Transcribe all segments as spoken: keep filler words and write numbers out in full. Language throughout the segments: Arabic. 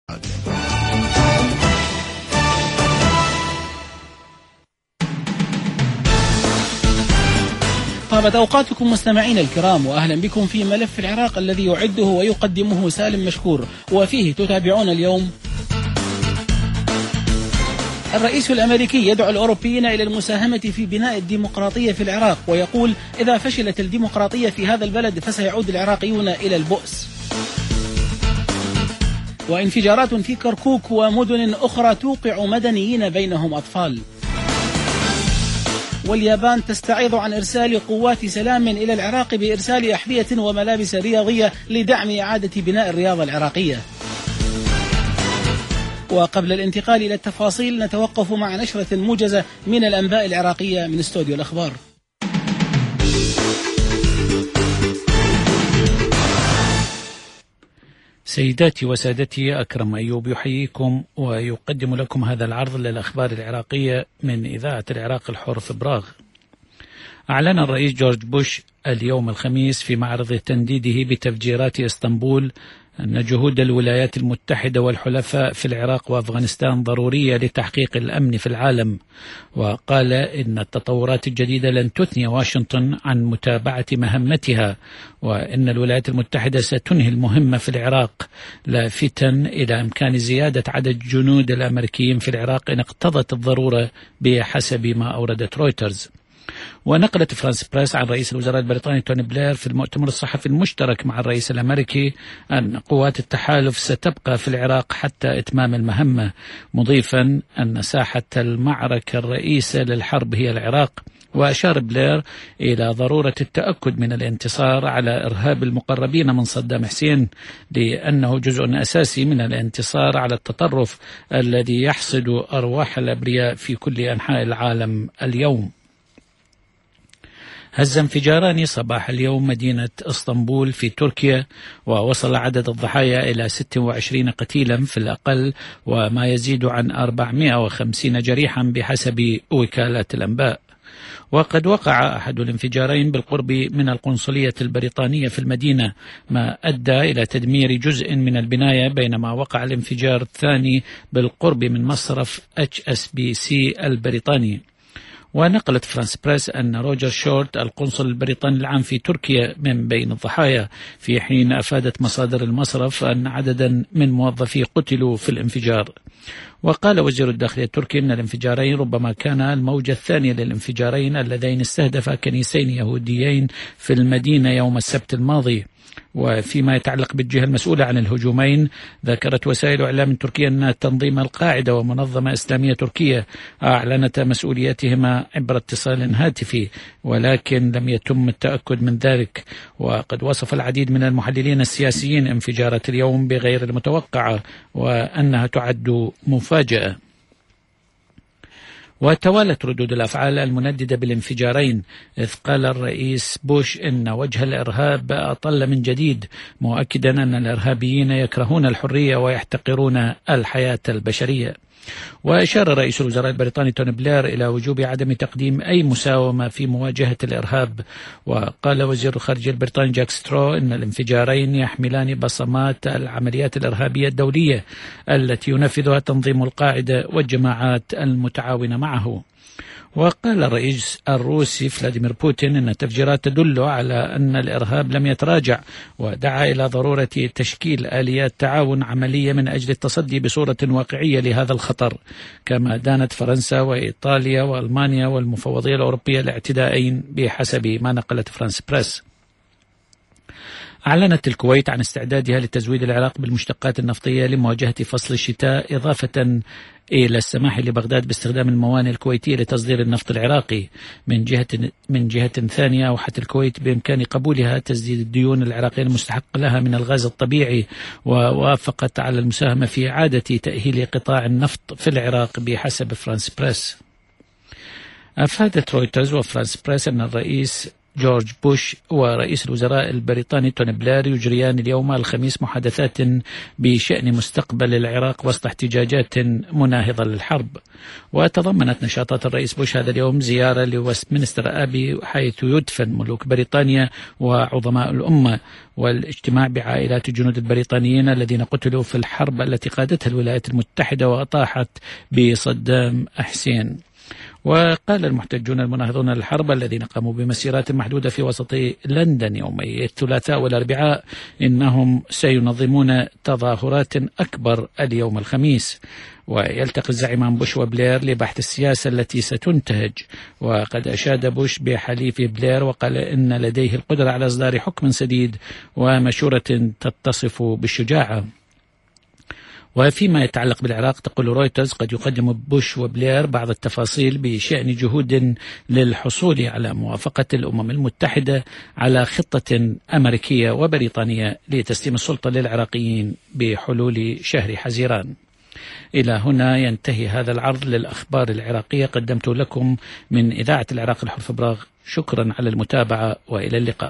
طابت أوقاتكم مستمعين الكرام، وأهلا بكم في ملف العراق الذي يعده ويقدمه سالم مشكور، وفيه تتابعون اليوم: الرئيس الأمريكي يدعو الأوروبيين إلى المساهمة في بناء الديمقراطية في العراق، ويقول إذا فشلت الديمقراطية في هذا البلد فسيعود العراقيون إلى البؤس. وانفجارات في كركوك ومدن أخرى توقع مدنيين بينهم أطفال. واليابان تستعيض عن إرسال قوات سلام إلى العراق بإرسال أحذية وملابس رياضية لدعم إعادة بناء الرياضة العراقية. وقبل الانتقال إلى التفاصيل نتوقف مع نشرة موجزة من الأنباء العراقية من استوديو الأخبار. سيداتي وسادتي، أكرم أيوب يحييكم ويقدم لكم هذا العرض للأخبار العراقية من إذاعة العراق الحر في براغ. أعلن الرئيس جورج بوش اليوم الخميس في معرض تنديده بتفجيرات اسطنبول أن جهود الولايات المتحدة والحلفاء في العراق وأفغانستان ضرورية لتحقيق الأمن في العالم، وقال إن التطورات الجديدة لن تثني واشنطن عن متابعة مهمتها، وإن الولايات المتحدة ستنهي المهمة في العراق، لافتا إلى إمكان زيادة عدد جنود الأمريكيين في العراق إن اقتضت الضرورة بحسب ما أوردت رويترز. ونقلت فرانس بريس عن رئيس الوزراء البريطاني توني بلير في المؤتمر الصحفي المشترك مع الرئيس الأمريكي أن قوات التحالف ستبقى في العراق حتى إتمام المهمة، مضيفا أن ساحة المعركة الرئيسة للحرب هي العراق. وأشار بلير إلى ضرورة التأكد من الانتصار على إرهاب المقربين من صدام حسين، لأنه جزء أساسي من الانتصار على التطرف الذي يحصد أرواح الأبرياء في كل أنحاء العالم اليوم. هز انفجاران صباح اليوم مدينة اسطنبول في تركيا، ووصل عدد الضحايا إلى ستة وعشرين قتيلا في الأقل، وما يزيد عن أربعمائة وخمسين جريحا بحسب وكالة الأنباء. وقد وقع أحد الانفجارين بالقرب من القنصلية البريطانية في المدينة، ما أدى إلى تدمير جزء من البناية، بينما وقع الانفجار الثاني بالقرب من مصرف إتش إس بي سي البريطاني. ونقلت فرانس بريس أن روجر شورت القنصل البريطاني العام في تركيا من بين الضحايا، في حين أفادت مصادر المصرف أن عددا من موظفيه قتلوا في الانفجار. وقال وزير الداخلية التركي أن الانفجارين ربما كان الموجة الثانية للانفجارين اللذين استهدفا كنيسين يهوديين في المدينة يوم السبت الماضي. وفيما يتعلق بالجهة المسؤولة عن الهجومين، ذكرت وسائل إعلام تركيا أن تنظيم القاعدة ومنظمة إسلامية تركية أعلنت مسؤوليتهما عبر اتصال هاتفي، ولكن لم يتم التأكد من ذلك. وقد وصف العديد من المحللين السياسيين انفجارات اليوم بغير المتوقعة، وأنها تعد مفاجأة. وتوالت ردود الأفعال المنددة بالانفجارين، إذ قال الرئيس بوش إن وجه الإرهاب أطل من جديد، مؤكدا أن الإرهابيين يكرهون الحرية ويحتقرون الحياة البشرية. وأشار رئيس الوزراء البريطاني توني بلير إلى وجوب عدم تقديم أي مساومة في مواجهة الإرهاب. وقال وزير الخارجية البريطاني جاك سترو إن الانفجارين يحملان بصمات العمليات الإرهابية الدولية التي ينفذها تنظيم القاعدة والجماعات المتعاونة معه. وقال الرئيس الروسي فلاديمير بوتين أن التفجيرات تدل على أن الإرهاب لم يتراجع، ودعا إلى ضرورة تشكيل آليات تعاون عملية من أجل التصدي بصورة واقعية لهذا الخطر. كما دانت فرنسا وإيطاليا وألمانيا والمفوضية الأوروبية الاعتداءين بحسب ما نقلت فرانس بريس. أعلنت الكويت عن استعدادها لتزويد العراق بالمشتقات النفطية لمواجهة فصل الشتاء، إضافة إلى السماح لبغداد باستخدام الموانئ الكويتية لتصدير النفط العراقي. من جهة من جهة ثانية، أوحت الكويت بإمكان قبولها تسديد الديون العراقية المستحق لها من الغاز الطبيعي، ووافقت على المساهمة في إعادة تأهيل قطاع النفط في العراق بحسب فرانس بريس. أفادت رويترز وفرانس بريس أن الرئيس جورج بوش ورئيس الوزراء البريطاني توني بلير يجريان اليوم الخميس محادثات بشأن مستقبل العراق وسط احتجاجات مناهضة للحرب. وتضمنت نشاطات الرئيس بوش هذا اليوم زيارة لويستمنستر آبي حيث يدفن ملوك بريطانيا وعظماء الأمة، والاجتماع بعائلات الجنود البريطانيين الذين قتلوا في الحرب التي قادتها الولايات المتحدة وأطاحت بصدام حسين. وقال المحتجون المناهضون للحرب الذين قاموا بمسيرات محدودة في وسط لندن يومي الثلاثاء والأربعاء إنهم سينظمون تظاهرات أكبر اليوم الخميس. ويلتقي الزعيمان بوش وبلير لبحث السياسة التي ستنتهج. وقد أشاد بوش بحليفه بلير وقال إن لديه القدرة على إصدار حكم سديد ومشورة تتصف بالشجاعة. وفيما يتعلق بالعراق تقول رويترز قد يقدم بوش وبلير بعض التفاصيل بشأن جهود للحصول على موافقة الأمم المتحدة على خطة أمريكية وبريطانية لتسليم السلطة للعراقيين بحلول شهر حزيران. إلى هنا ينتهي هذا العرض للأخبار العراقية قدمت لكم من إذاعة العراق الحر فبراغ. شكرا على المتابعة وإلى اللقاء.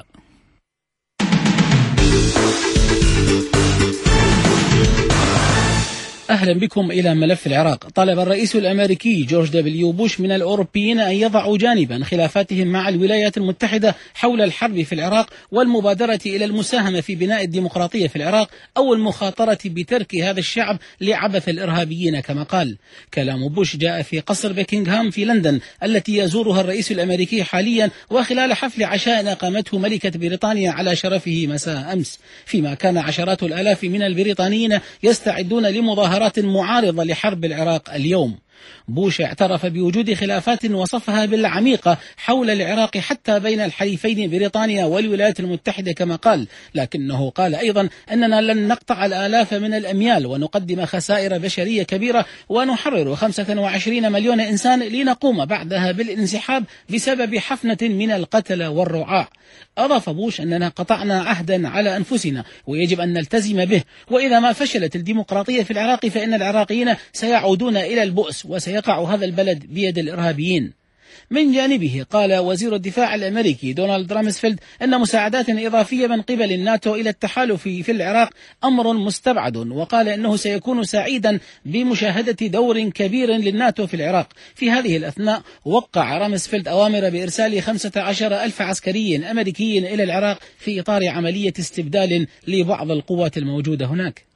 أهلا بكم إلى ملف العراق. طلب الرئيس الأمريكي جورج دبليو بوش من الأوروبيين أن يضعوا جانبا خلافاتهم مع الولايات المتحدة حول الحرب في العراق والمبادرة إلى المساهمة في بناء الديمقراطية في العراق أو المخاطرة بترك هذا الشعب لعبث الإرهابيين كما قال. كلام بوش جاء في قصر بيكنغهام في لندن التي يزورها الرئيس الأمريكي حاليا وخلال حفل عشاء أقامته ملكة بريطانيا على شرفه مساء أمس، فيما كان عشرات الآلاف من البريطانيين يستعدون لمظاهرات معارضة لحرب العراق اليوم. بوش اعترف بوجود خلافات وصفها بالعميقة حول العراق حتى بين الحليفين بريطانيا والولايات المتحدة كما قال، لكنه قال أيضا أننا لن نقطع الآلاف من الأميال ونقدم خسائر بشرية كبيرة ونحرر خمسة وعشرين مليون إنسان لنقوم بعدها بالانسحاب بسبب حفنة من القتلى والرعاع. أضاف بوش أننا قطعنا عهدا على أنفسنا ويجب أن نلتزم به، وإذا ما فشلت الديمقراطية في العراق فإن العراقيين سيعودون إلى البؤس وسيقع هذا البلد بيد الإرهابيين. من جانبه قال وزير الدفاع الأمريكي دونالد رامسفيلد أن مساعدات إضافية من قبل الناتو إلى التحالف في العراق أمر مستبعد، وقال أنه سيكون سعيدا بمشاهدة دور كبير للناتو في العراق. في هذه الأثناء وقع رامسفيلد أوامر بإرسال خمسة عشر ألف عسكري أمريكي إلى العراق في إطار عملية استبدال لبعض القوات الموجودة هناك.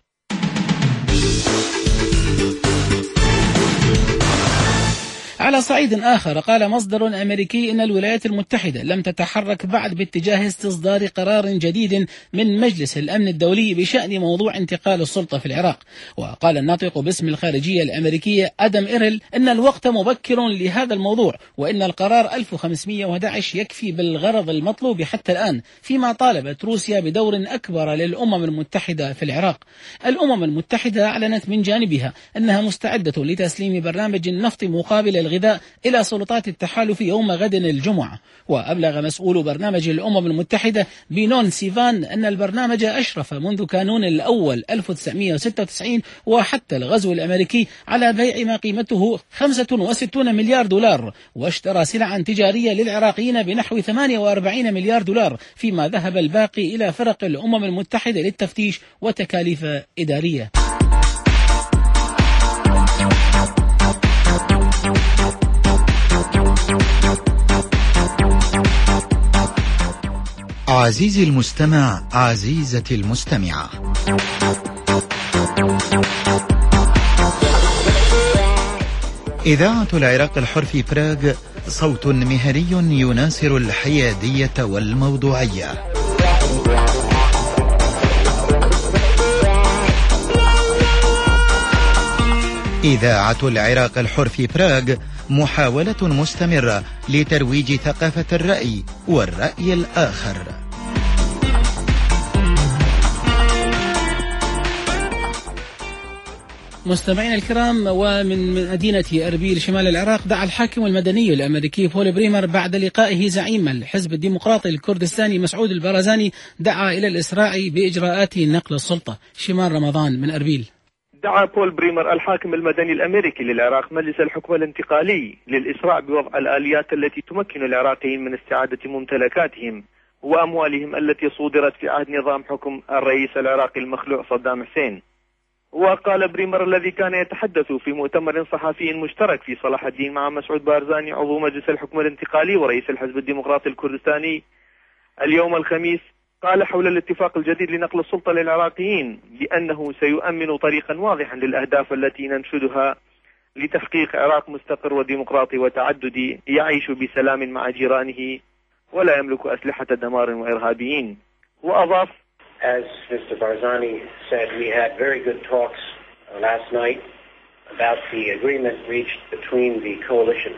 على صعيد آخر قال مصدر أمريكي إن الولايات المتحدة لم تتحرك بعد باتجاه استصدار قرار جديد من مجلس الأمن الدولي بشأن موضوع انتقال السلطة في العراق. وقال الناطق باسم الخارجية الأمريكية آدم إيرل إن الوقت مبكر لهذا الموضوع وإن القرار ألف وخمسمئة وأحد عشر يكفي بالغرض المطلوب حتى الآن، فيما طالبت روسيا بدور أكبر للأمم المتحدة في العراق. الأمم المتحدة أعلنت من جانبها أنها مستعدة لتسليم برنامج النفط مقابل الغذاء إلى سلطات التحالف يوم غد الجمعة. وأبلغ مسؤول برنامج الأمم المتحدة بينون سيفان أن البرنامج أشرف منذ كانون الأول ألف وتسعمئة وستة وتسعين وحتى الغزو الأمريكي على بيع ما قيمته خمسة وستين مليار دولار، واشترى سلعا تجارية للعراقيين بنحو ثمانية وأربعين مليار دولار، فيما ذهب الباقي إلى فرق الأمم المتحدة للتفتيش وتكاليف إدارية. عزيزي المستمع، عزيزتي المستمعة، إذاعة العراق الحر في براغ صوت مهني يناصر الحيادية والموضوعية. إذاعة العراق الحر في براغ محاولة مستمرة لترويج ثقافة الرأي والرأي الآخر. مستمعينا الكرام، ومن مدينة أربيل شمال العراق دعا الحاكم المدني الأمريكي بول بريمر بعد لقائه زعيم الحزب الديمقراطي الكردستاني مسعود البرزاني دعا إلى الإسراع بإجراءات نقل السلطة. شمال رمضان من أربيل. دعا بول بريمر الحاكم المدني الأمريكي للعراق مجلس الحكم الانتقالي للإسراع بوضع الآليات التي تمكن العراقيين من استعادة ممتلكاتهم وأموالهم التي صودرت في عهد نظام حكم الرئيس العراقي المخلوع صدام حسين. وقال بريمر الذي كان يتحدث في مؤتمر صحفي مشترك في صلاح الدين مع مسعود بارزاني عضو مجلس الحكم الانتقالي ورئيس الحزب الديمقراطي الكردستاني اليوم الخميس، قال حول الاتفاق الجديد لنقل السلطة للعراقيين بأنه سيؤمن طريقا واضحا للأهداف التي ننشدها لتحقيق عراق مستقر وديمقراطي وتعددي يعيش بسلام مع جيرانه ولا يملك أسلحة دمار وإرهابيين. وأضاف: As Mister Barzani said, we had very good talks last night about the agreement reached between the coalition.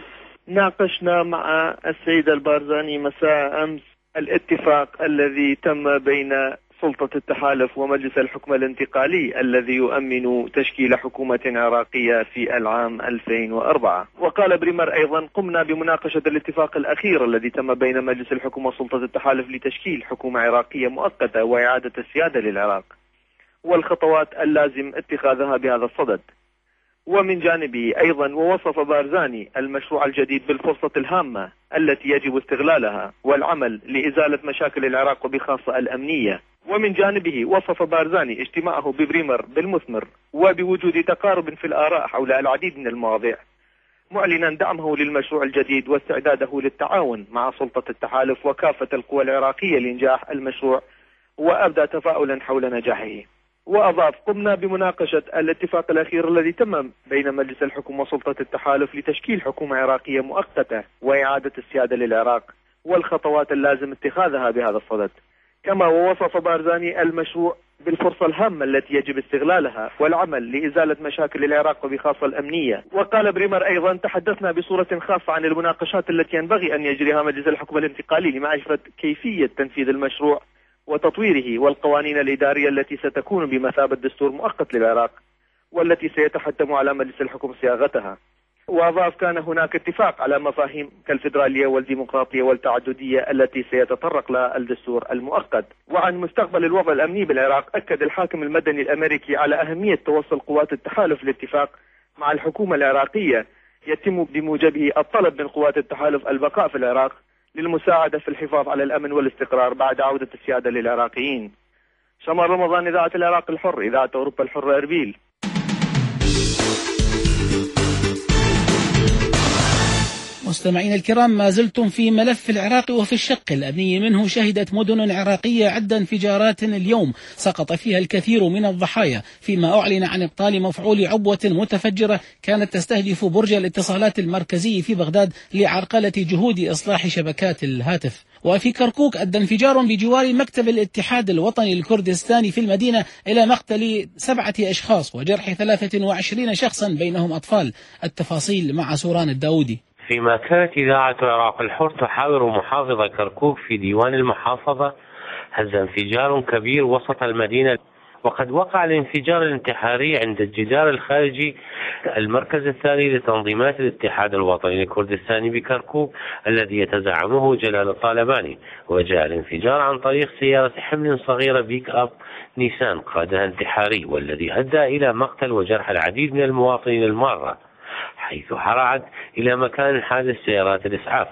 ناقشنا مع السيد البارزاني مساء أمس الاتفاق الذي تم بين سلطة التحالف ومجلس الحكم الانتقالي الذي يؤمن تشكيل حكومة عراقية في العام ألفين وأربعة. وقال بريمر أيضا: قمنا بمناقشة الاتفاق الأخير الذي تم بين مجلس الحكم وسلطة التحالف لتشكيل حكومة عراقية مؤقتة وإعادة السيادة للعراق والخطوات اللازم اتخاذها بهذا الصدد. ومن جانبه أيضا ووصف بارزاني المشروع الجديد بالفرصة الهامة التي يجب استغلالها والعمل لإزالة مشاكل العراق وبخاصة الأمنية. ومن جانبه وصف بارزاني اجتماعه ببريمر بالمثمر وبوجود تقارب في الآراء حول العديد من المواضيع، معلنا دعمه للمشروع الجديد واستعداده للتعاون مع سلطة التحالف وكافة القوى العراقية لإنجاح المشروع، وأبدى تفاؤلا حول نجاحه. وأضاف: قمنا بمناقشة الاتفاق الأخير الذي تم بين مجلس الحكم وسلطة التحالف لتشكيل حكومة عراقية مؤقتة وإعادة السيادة للعراق والخطوات اللازم اتخاذها بهذا الصدد. كما ووصف بارزاني المشروع بالفرصة الهامة التي يجب استغلالها والعمل لإزالة مشاكل العراق وبخاصة الأمنية. وقال بريمر أيضا: تحدثنا بصورة خاصة عن المناقشات التي ينبغي أن يجريها مجلس الحكم الانتقالي لمعرفة كيفية تنفيذ المشروع وتطويره والقوانين الإدارية التي ستكون بمثابة دستور مؤقت للعراق والتي سيتحتم على مجلس الحكم صياغتها. وأضاف: كان هناك اتفاق على مفاهيم كالفيدرالية والديمقراطية والتعددية التي سيتطرق لها الدستور المؤقت. وعن مستقبل الوضع الأمني بالعراق، أكد الحاكم المدني الأمريكي على أهمية توصل قوات التحالف لاتفاق مع الحكومة العراقية يتم بموجبه الطلب من قوات التحالف البقاء في العراق للمساعدة في الحفاظ على الأمن والاستقرار بعد عودة السيادة للعراقيين. شمال رمضان، إذاعة العراق الحر، إذاعة أوروبا الحرة، إربيل. مستمعين الكرام، ما زلتم في ملف العراق وفي الشق الأمني منه. شهدت مدن عراقية عدة انفجارات اليوم سقط فيها الكثير من الضحايا، فيما أعلن عن إبطال مفعول عبوة متفجرة كانت تستهدف برج الاتصالات المركزي في بغداد لعرقلة جهود إصلاح شبكات الهاتف. وفي كركوك أدى انفجار بجوار مكتب الاتحاد الوطني الكردستاني في المدينة إلى مقتل سبعة أشخاص وجرح ثلاثة وعشرين شخصا بينهم أطفال. التفاصيل مع سوران الداودي. فيما كانت إذاعة العراق الحر تحاور محافظة كركوك في ديوان المحافظة، هز انفجار كبير وسط المدينة، وقد وقع الانفجار الانتحاري عند الجدار الخارجي المركز الثاني لتنظيمات الاتحاد الوطني الكردستاني بكركوك الذي يتزعمه جلال الطالباني. وجاء الانفجار عن طريق سيارة حمل صغيرة بيك أب نيسان قادها انتحاري، والذي أدى إلى مقتل وجرح العديد من المواطنين المارة، حيث حرعت إلى مكان حادث سيارات الإسعاف.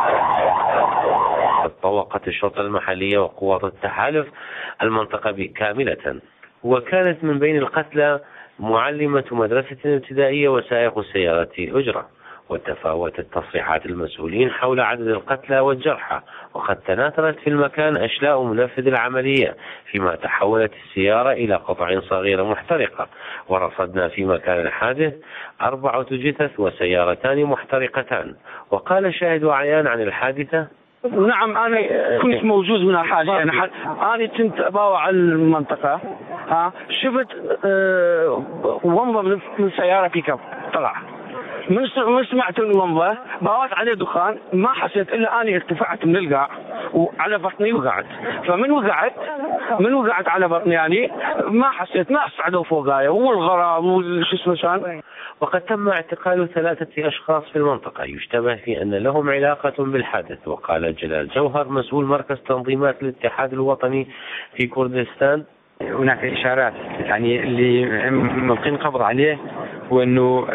طوقت الشرطة المحلية وقوات التحالف المنطقة كاملة. وكانت من بين القتلى معلمة مدرسة ابتدائية وسائق سيارة أجرة. وتفاوتت تصريحات المسؤولين حول عدد القتلى والجرحى، وقد تناثرت في المكان أشلاء منفذ العملية، فيما تحولت السيارة إلى قطع صغيرة محترقة. ورصدنا في مكان الحادث أربعة جثث وسيارتان محترقتان. وقال شاهد عيان عن الحادثة: نعم، أنا كنت موجود هنا حاليا. أنا كنت أباوع المنطقة، ها شفت أه ومضة من سيارة بيكاب طلع، من سمعت الومضة باوت عليه دخان، ما حسيت إلا أنا ارتفعت من القاع وعلى بطني وقعت. فمن وقعت من وقعت على بطني يعني ما حسيت، ما أصعدوا فوقايا والغرام والشو اسمه شان. وقد تم اعتقال ثلاثة أشخاص في المنطقة يشتبه في أن لهم علاقة بالحادث. وقال جلال جوهر مسؤول مركز تنظيمات الاتحاد الوطني في كردستان: هناك إشارات يعني اللي ملقين القبض عليه، وأنه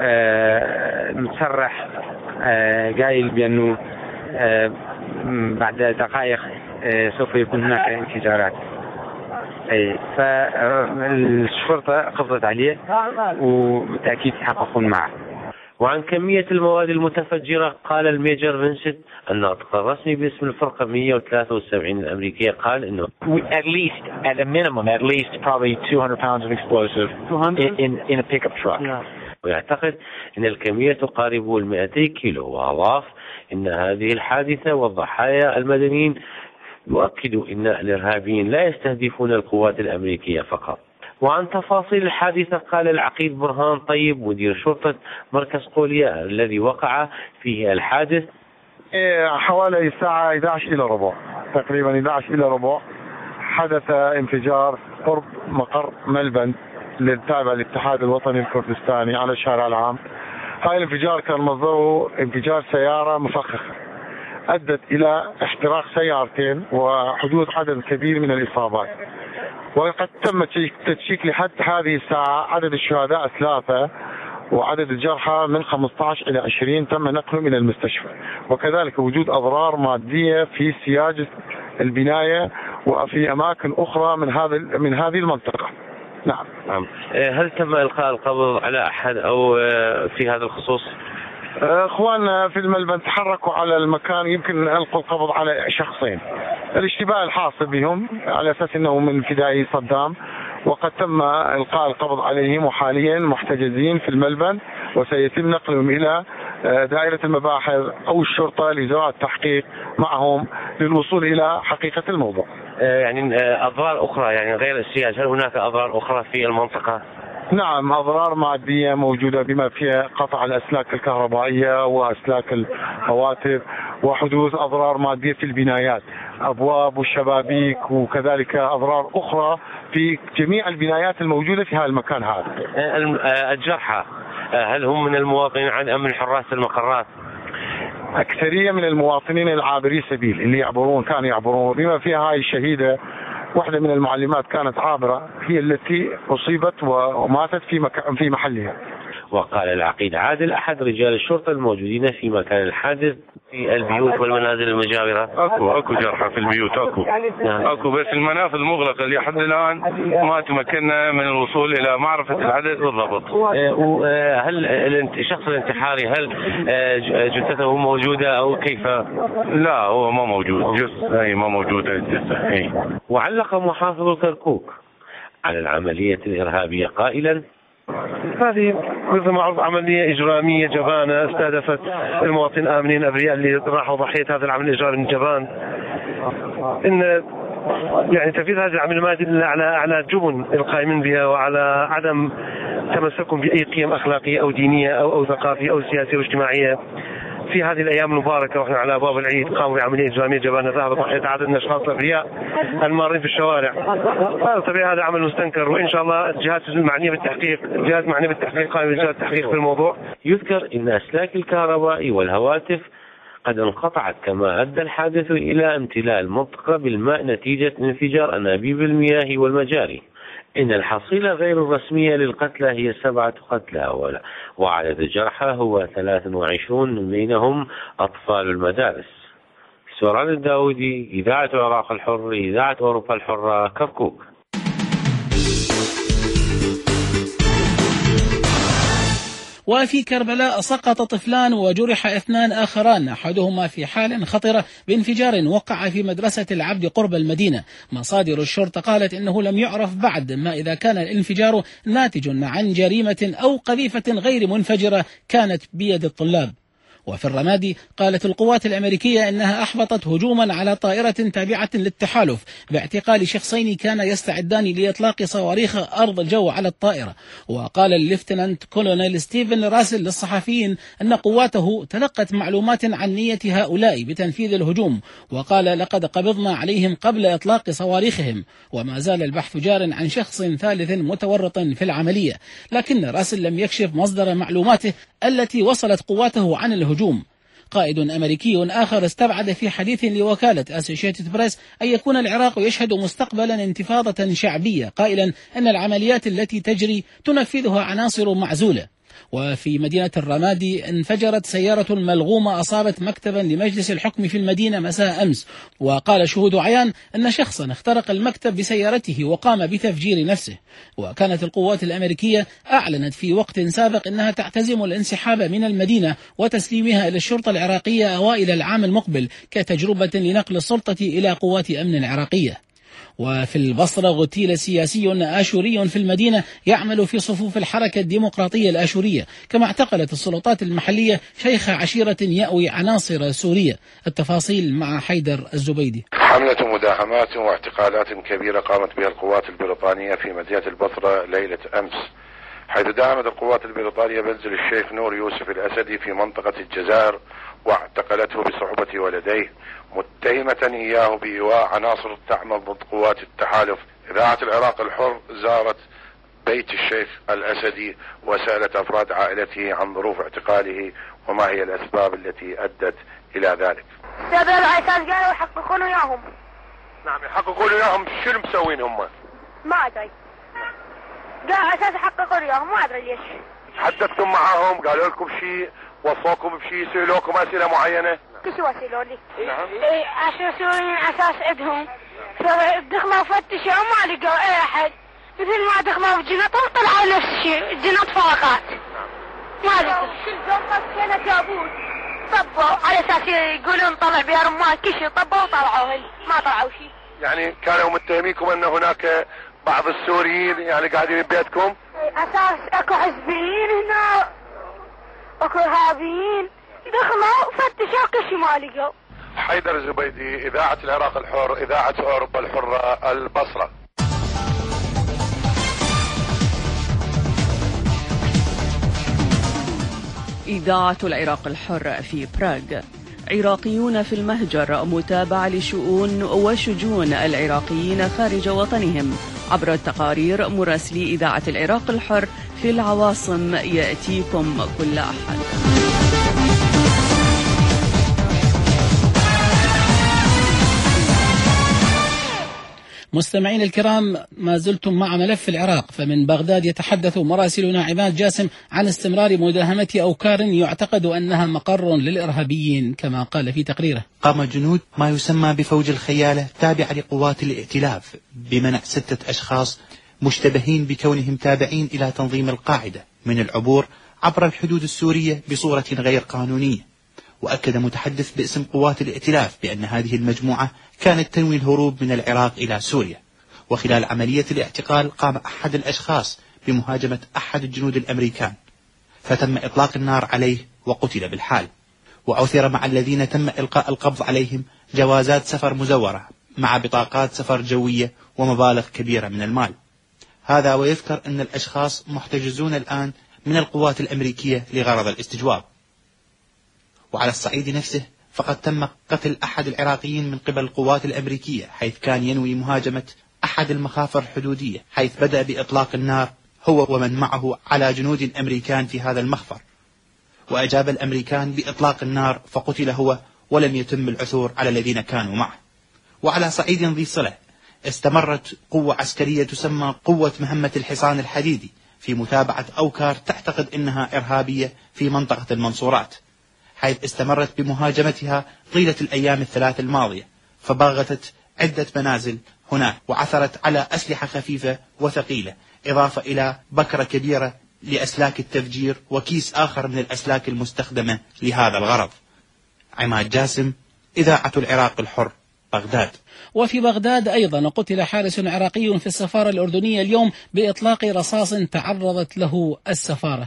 متصرح قايل بأنه بعد دقائق سوف يكون هناك انفجارات. أي فالشرطة قبضت عليه وبالتأكيد يحققون معه. وعن كمية المواد المتفجرة قال الميجر فينسنت الناطق الرسمي باسم الفرقة مئة وثلاثة وسبعين الأمريكية قال إنه at least at a minimum at least probably two hundred pounds of explosive in, in in a pickup truck. ويعتقد أن الكمية تقارب المئتي كيلو، وأضاف أن هذه الحادثة والضحايا المدنيين يؤكدوا أن الإرهابيين لا يستهدفون القوات الأمريكية فقط. وعن تفاصيل الحادثة قال العقيد برهان طيب مدير شرطة مركز قولياء الذي وقع فيه الحادث حوالي الساعة إحدى عشرة إلى ربع، تقريبا إحدى عشرة إلى ربع حدث انفجار قرب مقر ملبن للتابع للاتحاد الوطني الكردستاني على الشارع العام. هاي الانفجار كان مصدره انفجار سيارة مفخخة أدت إلى احتراق سيارتين وحدوث عدد كبير من الإصابات، وقد تم تشكيك لحد هذه الساعة عدد الشهداء ثلاثة وعدد الجرحى من خمسة عشر إلى عشرين تم نقلهم إلى المستشفى، وكذلك وجود أضرار مادية في سياج البناية وفي أماكن أخرى من هذا من هذه المنطقة. نعم. نعم. هل تم إلقاء القبض على أحد أو في هذا الخصوص؟ اخواننا في الملبن تحركوا على المكان، يمكن القوا القبض على شخصين الاشتباه الحاصل بهم على اساس انه من فدائي صدام، وقد تم القاء القبض عليهم وحاليا محتجزين في الملبن، وسيتم نقلهم الى دائرة المباحث او الشرطة لاجراء التحقيق معهم للوصول الى حقيقة الموضوع. يعني اضرار اخرى يعني غير السياج، هل هناك اضرار اخرى في المنطقة؟ نعم، أضرار مادية موجودة بما فيها قطع الأسلاك الكهربائية وأسلاك الهواتف، وحدوث أضرار مادية في البنايات، أبواب والشبابيك، وكذلك أضرار أخرى في جميع البنايات الموجودة في هذا المكان هذا. الجرحى هل هم من المواطنين أم من حراس المقرات؟ أكثرية من المواطنين العابري سبيل اللي يعبرون كانوا يعبرون، بما فيها هاي الشهيدة واحدة من المعلمات كانت عابرة هي التي أصيبت وماتت في مكان في محلها. وقال العقيد عادل أحد رجال الشرطة الموجودين في مكان الحادث في البيوت والمنازل المجاورة أكو أكو جرحى في البيوت أكو أكو بس المنافذ مغلقة لحد الآن ما تمكنا من الوصول إلى معرفة العدد بالضبط. هل الشخص الانتحاري هل جثته موجودة أو كيف؟ لا هو ما موجود، جثة هي ما موجودة الجثة. وعلق محافظ كركوك على العملية الإرهابية قائلا: هذه مثل ما عرض عملية إجرامية جبانة استهدفت المواطنين الآمنين الأبرياء اللي راحوا ضحية هذا العمل الإجرامي الجبان. إن يعني تنفيذ هذه العملية ما يدل على على جبن القائمين بها وعلى عدم تمسكهم بأي قيم أخلاقية أو دينية أو أو ثقافية أو سياسية أو اجتماعية. في هذه الأيام المباركة وإحنا على أبواب العيد قاموا بعملية إجرامية جبانة ذهب ضحية عدد من الأشخاص الأبرياء المارين في الشوارع. هذا طبيعي هذا عمل مستنكر، وإن شاء الله الجهات المعنية بالتحقيق الجهات المعنية بالتحقيق قائمة بجهات التحقيق في الموضوع. يذكر أن أسلاك الكهرباء والهواتف قد انقطعت، كما أدى الحادث إلى امتلاء المنطقة بالماء نتيجة انفجار أنابيب المياه والمجاري. إن الحصيلة غير الرسمية للقتلى هي سبعة قتلى وعدد الجرحى هو ثلاثة وعشرون من بينهم أطفال المدارس. سوران الداودي، إذاعة العراق الحر، إذاعة أوروبا الحرة، كركوك. وفي كربلاء سقط طفلان وجرح اثنان آخران، أحدهما في حال خطرة بانفجار وقع في مدرسة العبد قرب المدينة. مصادر الشرطة قالت إنه لم يعرف بعد ما إذا كان الانفجار ناتج عن جريمة أو قذيفة غير منفجرة كانت بيد الطلاب. وفي الرمادي قالت القوات الأمريكية إنها أحبطت هجوما على طائرة تابعة للتحالف باعتقال شخصين كانا يستعدان لإطلاق صواريخ أرض الجو على الطائرة. وقال الليفتنانت كولونيل ستيفن راسل للصحفيين أن قواته تلقت معلومات عن نية هؤلاء بتنفيذ الهجوم، وقال: لقد قبضنا عليهم قبل إطلاق صواريخهم، وما زال البحث جار عن شخص ثالث متورط في العملية. لكن راسل لم يكشف مصدر معلوماته التي وصلت قواته عن الهجوم. قائد أمريكي آخر استبعد في حديث لوكالة أسوشيتد بريس أن يكون العراق يشهد مستقبلا انتفاضة شعبية، قائلا أن العمليات التي تجري تنفذها عناصر معزولة. وفي مدينة الرمادي انفجرت سيارة ملغومة أصابت مكتبا لمجلس الحكم في المدينة مساء أمس، وقال شهود عيان أن شخصا اخترق المكتب بسيارته وقام بتفجير نفسه. وكانت القوات الأمريكية أعلنت في وقت سابق أنها تعتزم الانسحاب من المدينة وتسليمها إلى الشرطة العراقية أوائل العام المقبل كتجربة لنقل السلطة إلى قوات أمن عراقية. وفي البصرة اغتيل سياسي آشوري في المدينة يعمل في صفوف الحركة الديمقراطية الآشورية، كما اعتقلت السلطات المحلية شيخ عشيرة يأوي عناصر سورية. التفاصيل مع حيدر الزبيدي. حملة مداهمات واعتقالات كبيرة قامت بها القوات البريطانية في مدينة البصرة ليلة أمس، حيث داهمت القوات البريطانية منزل الشيخ نور يوسف الأسدي في منطقة الجزائر واعتقلته بصحبة ولديه، متهمة إياه بإيواء عناصر تعمل ضد قوات التحالف. إذاعة العراق الحر زارت بيت الشيخ الأسدي وسألت أفراد عائلته عن ظروف اعتقاله وما هي الأسباب التي أدت إلى ذلك. هذول على أساس قالوا يحققون وياهم. نعم يحققون وياهم، شنو مسوين هم؟ ما أدري. قالوا على أساس يحققون وياهم، ما أدري ليش. تحدثتم معهم؟ قالوا لكم شيء؟ وصوكم بشيء؟ سألوكم أسئلة معينة؟ كل شيء وسألوا لي. نعم. إيه عشان سوريين أساس عندهم. فدخلوا فتشوا وما لقوا أي أحد. مثل ما دخلوا الجنط وطلعوا نفس الشيء، الجنط فاقات. ما لقوا. كل زوجات كانت تابوت. طبوا على أساس يقولون طلع بها رمال، كل شيء طبوا وطلعوا هي، ما طلعوا شيء. يعني كانوا متهميكم أن هناك بعض السوريين يعني قاعدين ببيتكم؟ أساس أكو حزبيين هنا، أكو إرهابيين، دخلوا فتشوا كل شيء ما لقوا. حيدر الزبيدي، إذاعة العراق الحر، إذاعة أوروبا الحرة، البصرة. إذاعة العراق الحر في براغ. عراقيون في المهجر متابعة لشؤون وشجون العراقيين خارج وطنهم عبر التقارير مراسلي إذاعة العراق الحر في العواصم يأتيكم كل أحد. مستمعين الكرام، ما زلتم مع ملف العراق. فمن بغداد يتحدث مراسلنا عماد جاسم عن استمرار مداهمة أوكار يعتقد أنها مقر للإرهابيين كما قال في تقريره. قام جنود ما يسمى بفوج الخيالة تابع لقوات الائتلاف بمنع ستة أشخاص مشتبهين بكونهم تابعين إلى تنظيم القاعدة من العبور عبر الحدود السورية بصورة غير قانونية. وأكد متحدث باسم قوات الائتلاف بأن هذه المجموعة كانت تنوي الهروب من العراق إلى سوريا. وخلال عملية الاعتقال قام أحد الأشخاص بمهاجمة أحد الجنود الأمريكان، فتم إطلاق النار عليه وقتل بالحال. وعثر مع الذين تم إلقاء القبض عليهم جوازات سفر مزورة مع بطاقات سفر جوية ومبالغ كبيرة من المال. هذا ويذكر أن الأشخاص محتجزون الآن من القوات الأمريكية لغرض الاستجواب. وعلى الصعيد نفسه فقد تم قتل أحد العراقيين من قبل القوات الأمريكية، حيث كان ينوي مهاجمة أحد المخافر الحدودية، حيث بدأ بإطلاق النار هو ومن معه على جنود أمريكان في هذا المخفر. وأجاب الأمريكان بإطلاق النار فقتل هو ولم يتم العثور على الذين كانوا معه. وعلى صعيد ذي صلة استمرت قوة عسكرية تسمى قوة مهمة الحصان الحديدي في متابعة أوكار تعتقد أنها إرهابية في منطقة المنصورات، حيث استمرت بمهاجمتها طيلة الأيام الثلاث الماضية، فباغتت عدة منازل هناك وعثرت على أسلحة خفيفة وثقيلة، إضافة إلى بكرة كبيرة لأسلاك التفجير وكيس آخر من الأسلاك المستخدمة لهذا الغرض. عماد جاسم، إذاعة العراق الحر، بغداد. وفي بغداد أيضا قتل حارس عراقي في السفارة الأردنية اليوم بإطلاق رصاص تعرضت له السفارة.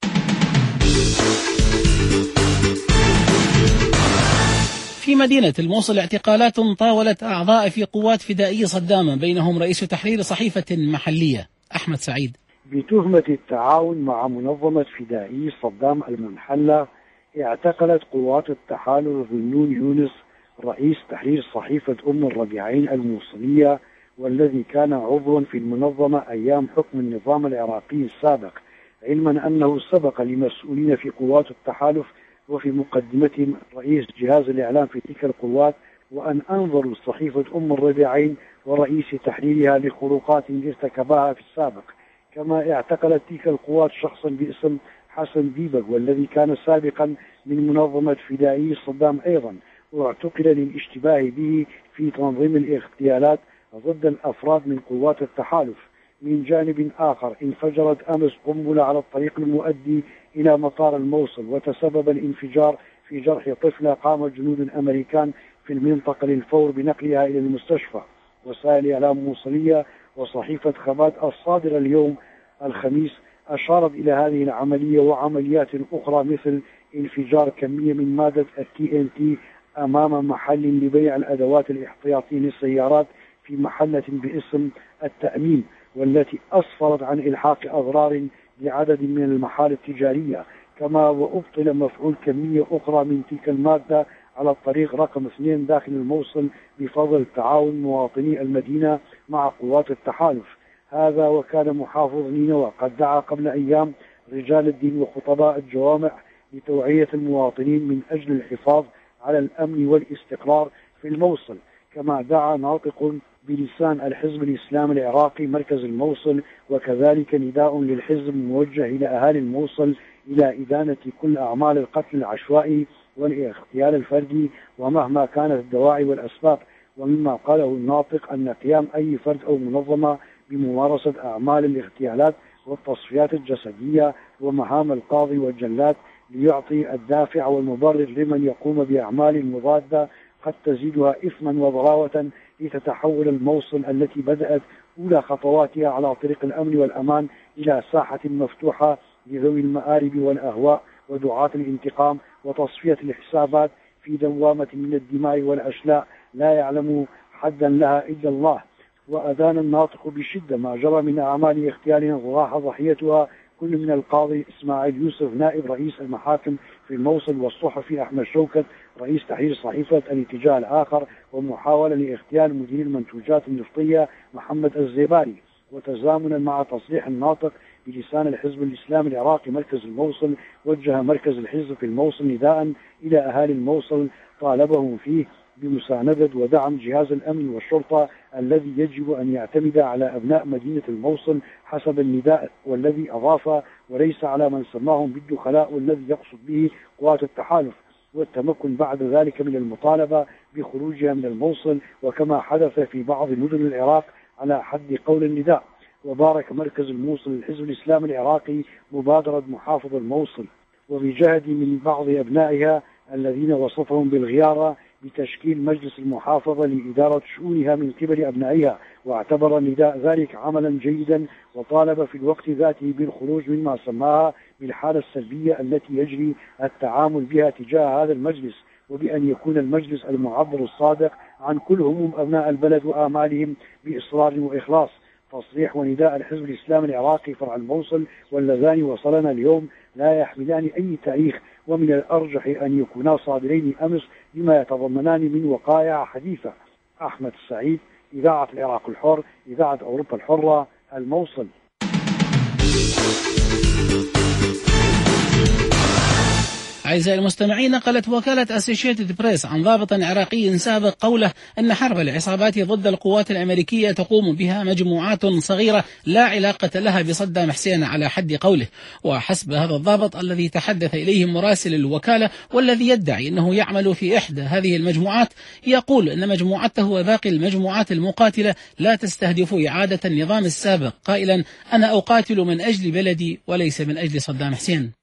في مدينة الموصل اعتقالات طاولت أعضاء في قوات فدائية صدام، بينهم رئيس تحرير صحيفة محلية أحمد سعيد. بتهمة التعاون مع منظمة فدائي صدام المنحلة اعتقلت قوات التحالف ذنون يونس رئيس تحرير صحيفة أم الربيعين الموصلية، والذي كان عضوا في المنظمة أيام حكم النظام العراقي السابق، علما أنه سبق لمسؤولين في قوات التحالف وفي مقدمتهم رئيس جهاز الإعلام في تلك القوات، وأن أنظروا صحيفة أم الربيعين ورئيس تحريرها لخروقات ارتكبها في السابق. كما اعتقلت تلك القوات شخصا باسم حسن ديبك، والذي كان سابقا من منظمة فدائي صدام أيضا، واعتقل للاشتباه به في تنظيم الاغتيالات ضد الأفراد من قوات التحالف. من جانب آخر انفجرت أمس قنبلة على الطريق المؤدي إلى مطار الموصل، وتسبب الانفجار في جرح طفلة قام جنود أمريكان في المنطقة للفور بنقلها إلى المستشفى. وسائل إعلام موصلية وصحيفة خبات الصادرة اليوم الخميس أشارت إلى هذه العملية وعمليات أخرى، مثل انفجار كمية من مادة التي ان تي أمام محل لبيع الأدوات الاحتياطية للسيارات في محلة باسم التأمين، والتي أسفرت عن إلحاق أضرار لعدد من المحال التجارية. كما وأبطل مفعول كمية أخرى من تلك المادة على الطريق رقم اثنين داخل الموصل بفضل تعاون مواطني المدينة مع قوات التحالف. هذا وكان محافظ نينوى قد دعا قبل أيام رجال الدين وخطباء الجوامع لتوعية المواطنين من أجل الحفاظ على الأمن والاستقرار في الموصل. كما دعا ناطق بلسان الحزب الإسلامي العراقي مركز الموصل، وكذلك نداء للحزب موجه إلى أهالي الموصل إلى إدانة كل أعمال القتل العشوائي والاغتيال الفردي ومهما كانت الدواعي والأسباب. ومما قاله الناطق أن قيام أي فرد أو منظمة بممارسة أعمال الاغتيالات والتصفيات الجسدية ومهام القاضي والجلاد ليعطي الدافع والمبرر لمن يقوم بأعمال مضادة قد تزيدها إثما وضراوة لتتحول الموصل التي بدأت أولى خطواتها على طريق الأمن والأمان إلى ساحة مفتوحة لذوي المآرب والأهواء ودعاة الانتقام وتصفية الحسابات في دوامة من الدماء والأشلاء لا يعلم حدا لها إلا الله. وأدان الناطق بشدة ما جرى من أعمال اغتيال راح ضحيتها كل من القاضي إسماعيل يوسف نائب رئيس المحاكم في الموصل، والصحفي أحمد شوكت رئيس تحرير صحيفة الاتجاه الآخر، ومحاولة لاغتيال مدير المنتوجات النفطية محمد الزيباري. وتزامنا مع تصريح الناطق بلسان الحزب الإسلامي العراقي مركز الموصل، وجه مركز الحزب في الموصل نداء إلى أهالي الموصل طالبهم فيه بمساندة ودعم جهاز الأمن والشرطة الذي يجب أن يعتمد على أبناء مدينة الموصل حسب النداء، والذي أضاف وليس على من سماهم بالدخلاء، والذي يقصد به قوات التحالف، والتمكن بعد ذلك من المطالبة بخروجها من الموصل، وكما حدث في بعض مدن العراق على حد قول النداء. وبارك مركز الموصل الحزب الإسلامي العراقي مبادرة محافظ الموصل وبجهد من بعض أبنائها الذين وصفهم بالغيارة بتشكيل مجلس المحافظة لإدارة شؤونها من قبل أبنائها، واعتبر النداء ذلك عملا جيدا، وطالب في الوقت ذاته بالخروج مما سماها بالحالة السلبية التي يجري التعامل بها تجاه هذا المجلس، وبأن يكون المجلس المعبر الصادق عن كل هموم أبناء البلد وآمالهم بإصرار وإخلاص. تصريح ونداء الحزب الإسلامي العراقي فرع الموصل واللذان وصلنا اليوم لا يحملان أي تاريخ، ومن الأرجح أن يكونا صادرين أمس لما يتضمنان من وقائع حديثة. أحمد السعيد، إذاعة العراق الحر، إذاعة أوروبا الحرة، الموصل. أعزائي المستمعين، نقلت وكالة أسوشيتد بريس عن ضابط عراقي سابق قوله أن حرب العصابات ضد القوات الأمريكية تقوم بها مجموعات صغيرة لا علاقة لها بصدام حسين على حد قوله. وحسب هذا الضابط الذي تحدث إليه مراسل الوكالة والذي يدعي أنه يعمل في إحدى هذه المجموعات، يقول أن مجموعته وباقي المجموعات المقاتلة لا تستهدف إعادة النظام السابق، قائلا: أنا أقاتل من أجل بلدي وليس من أجل صدام حسين.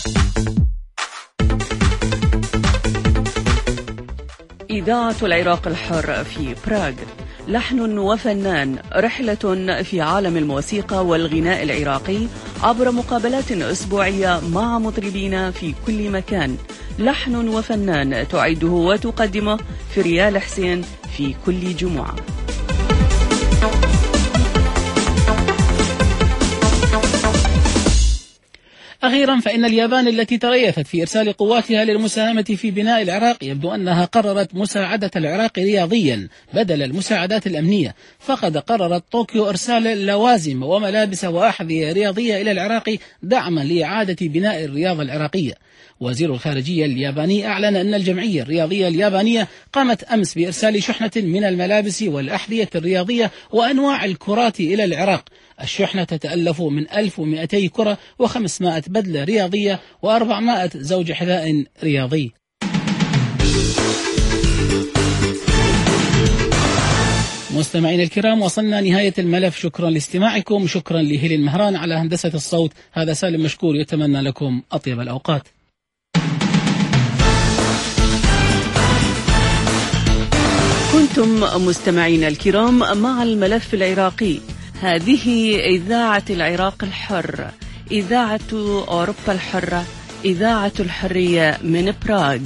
إذاعة العراق الحر في براغ، لحن وفنان، رحلة في عالم الموسيقى والغناء العراقي عبر مقابلات أسبوعية مع مطربين في كل مكان. لحن وفنان تعده وتقدمه في ريال حسين في كل جمعة. أخيرا فإن اليابان التي تريثت في إرسال قواتها للمساهمة في بناء العراق يبدو أنها قررت مساعدة العراق رياضيا بدل المساعدات الأمنية، فقد قررت طوكيو إرسال لوازم وملابس وأحذية رياضية إلى العراق دعما لإعادة بناء الرياضة العراقية. وزير الخارجية الياباني أعلن أن الجمعية الرياضية اليابانية قامت أمس بإرسال شحنة من الملابس والأحذية الرياضية وأنواع الكرات إلى العراق. الشحنة تتألف من ألف ومئتي كرة وخمسمائة بدلة رياضية وأربعمائة زوج حذاء رياضي. مستمعين الكرام، وصلنا نهاية الملف. شكرا لاستماعكم، شكرا لهيلين مهران على هندسة الصوت. هذا سالم مشكور يتمنى لكم أطيب الأوقات. كنتم مستمعين الكرام مع الملف العراقي. هذه إذاعة العراق الحر، إذاعة أوروبا الحرة، إذاعة الحرية من براغ.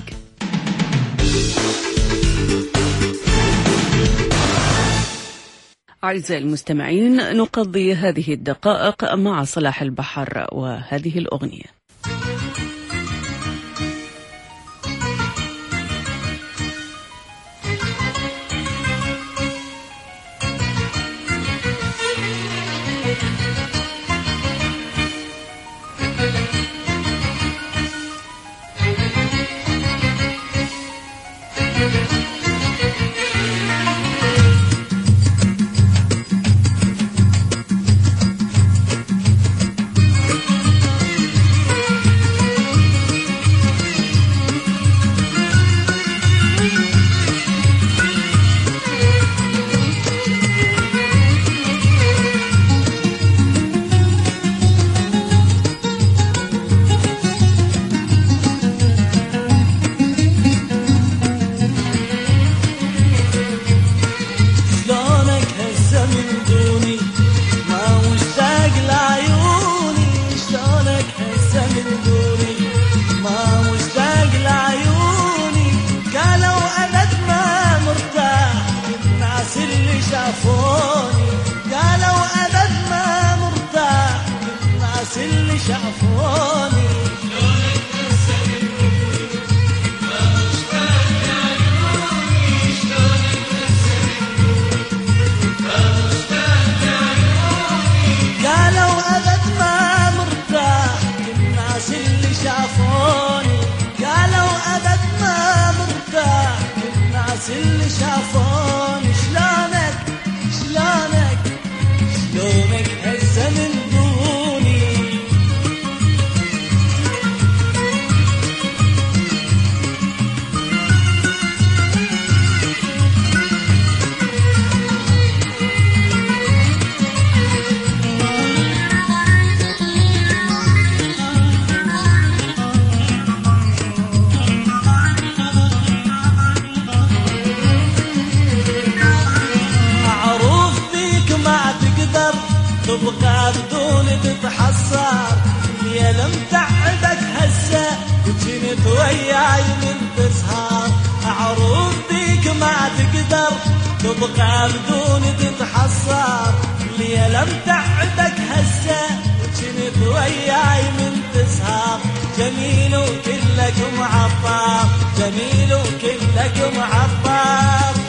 أعزائي المستمعين، نقضي هذه الدقائق مع صلاح البحر وهذه الأغنية. تبقى بدون تتحسر يا لم تعبك هسه وجنت وياي من تسهر اعرف بيك ما تقدر تبقى بدون تتحسر يا لم تعبك هسه وجنت وياي من تسهر جميل وكلك معطر جميل وكلك معطر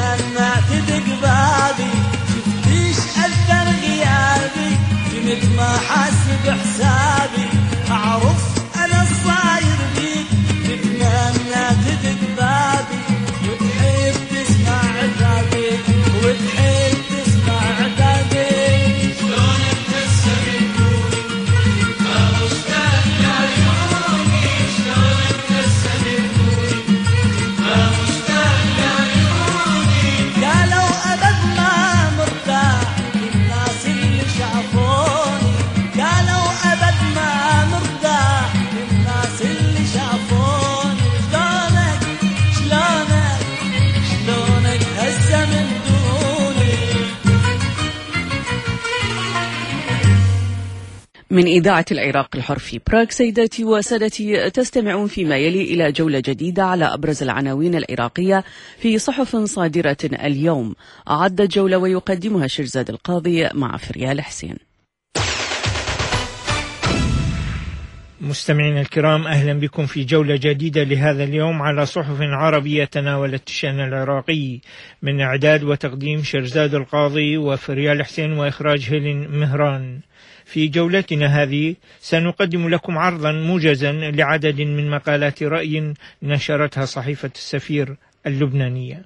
ما حاسب حسابي أعرف أنا الصاير بيك تتمنى تدق بابي وتحب تسمع عتابي وتحب تسمع عتابي شلونك هسه بتقولي ما مشتاق لعيوني شلونك هسه بتقولي ما مشتاق لعيوني قالوا أبد ما مرتاح للناس اللي شافوني قالوا أبد ما مرتاح للناس اللي شافوني شلونك شلونك شلونك هسه من دوني. من إذاعة العراق الحر في براغ، سيداتي وسادتي، تستمعون فيما يلي إلى جولة جديدة على أبرز العناوين العراقية في صحف صادرة اليوم. أعد الجولة ويقدمها شرزاد القاضي مع فريال حسين. مستمعينا الكرام، أهلا بكم في جولة جديدة لهذا اليوم على صحف عربية تناولت الشأن العراقي، من إعداد وتقديم شرزاد القاضي وفريال حسين وإخراج هيلين مهران. في جولتنا هذه سنقدم لكم عرضا موجزا لعدد من مقالات رأي نشرتها صحيفة السفير اللبنانية.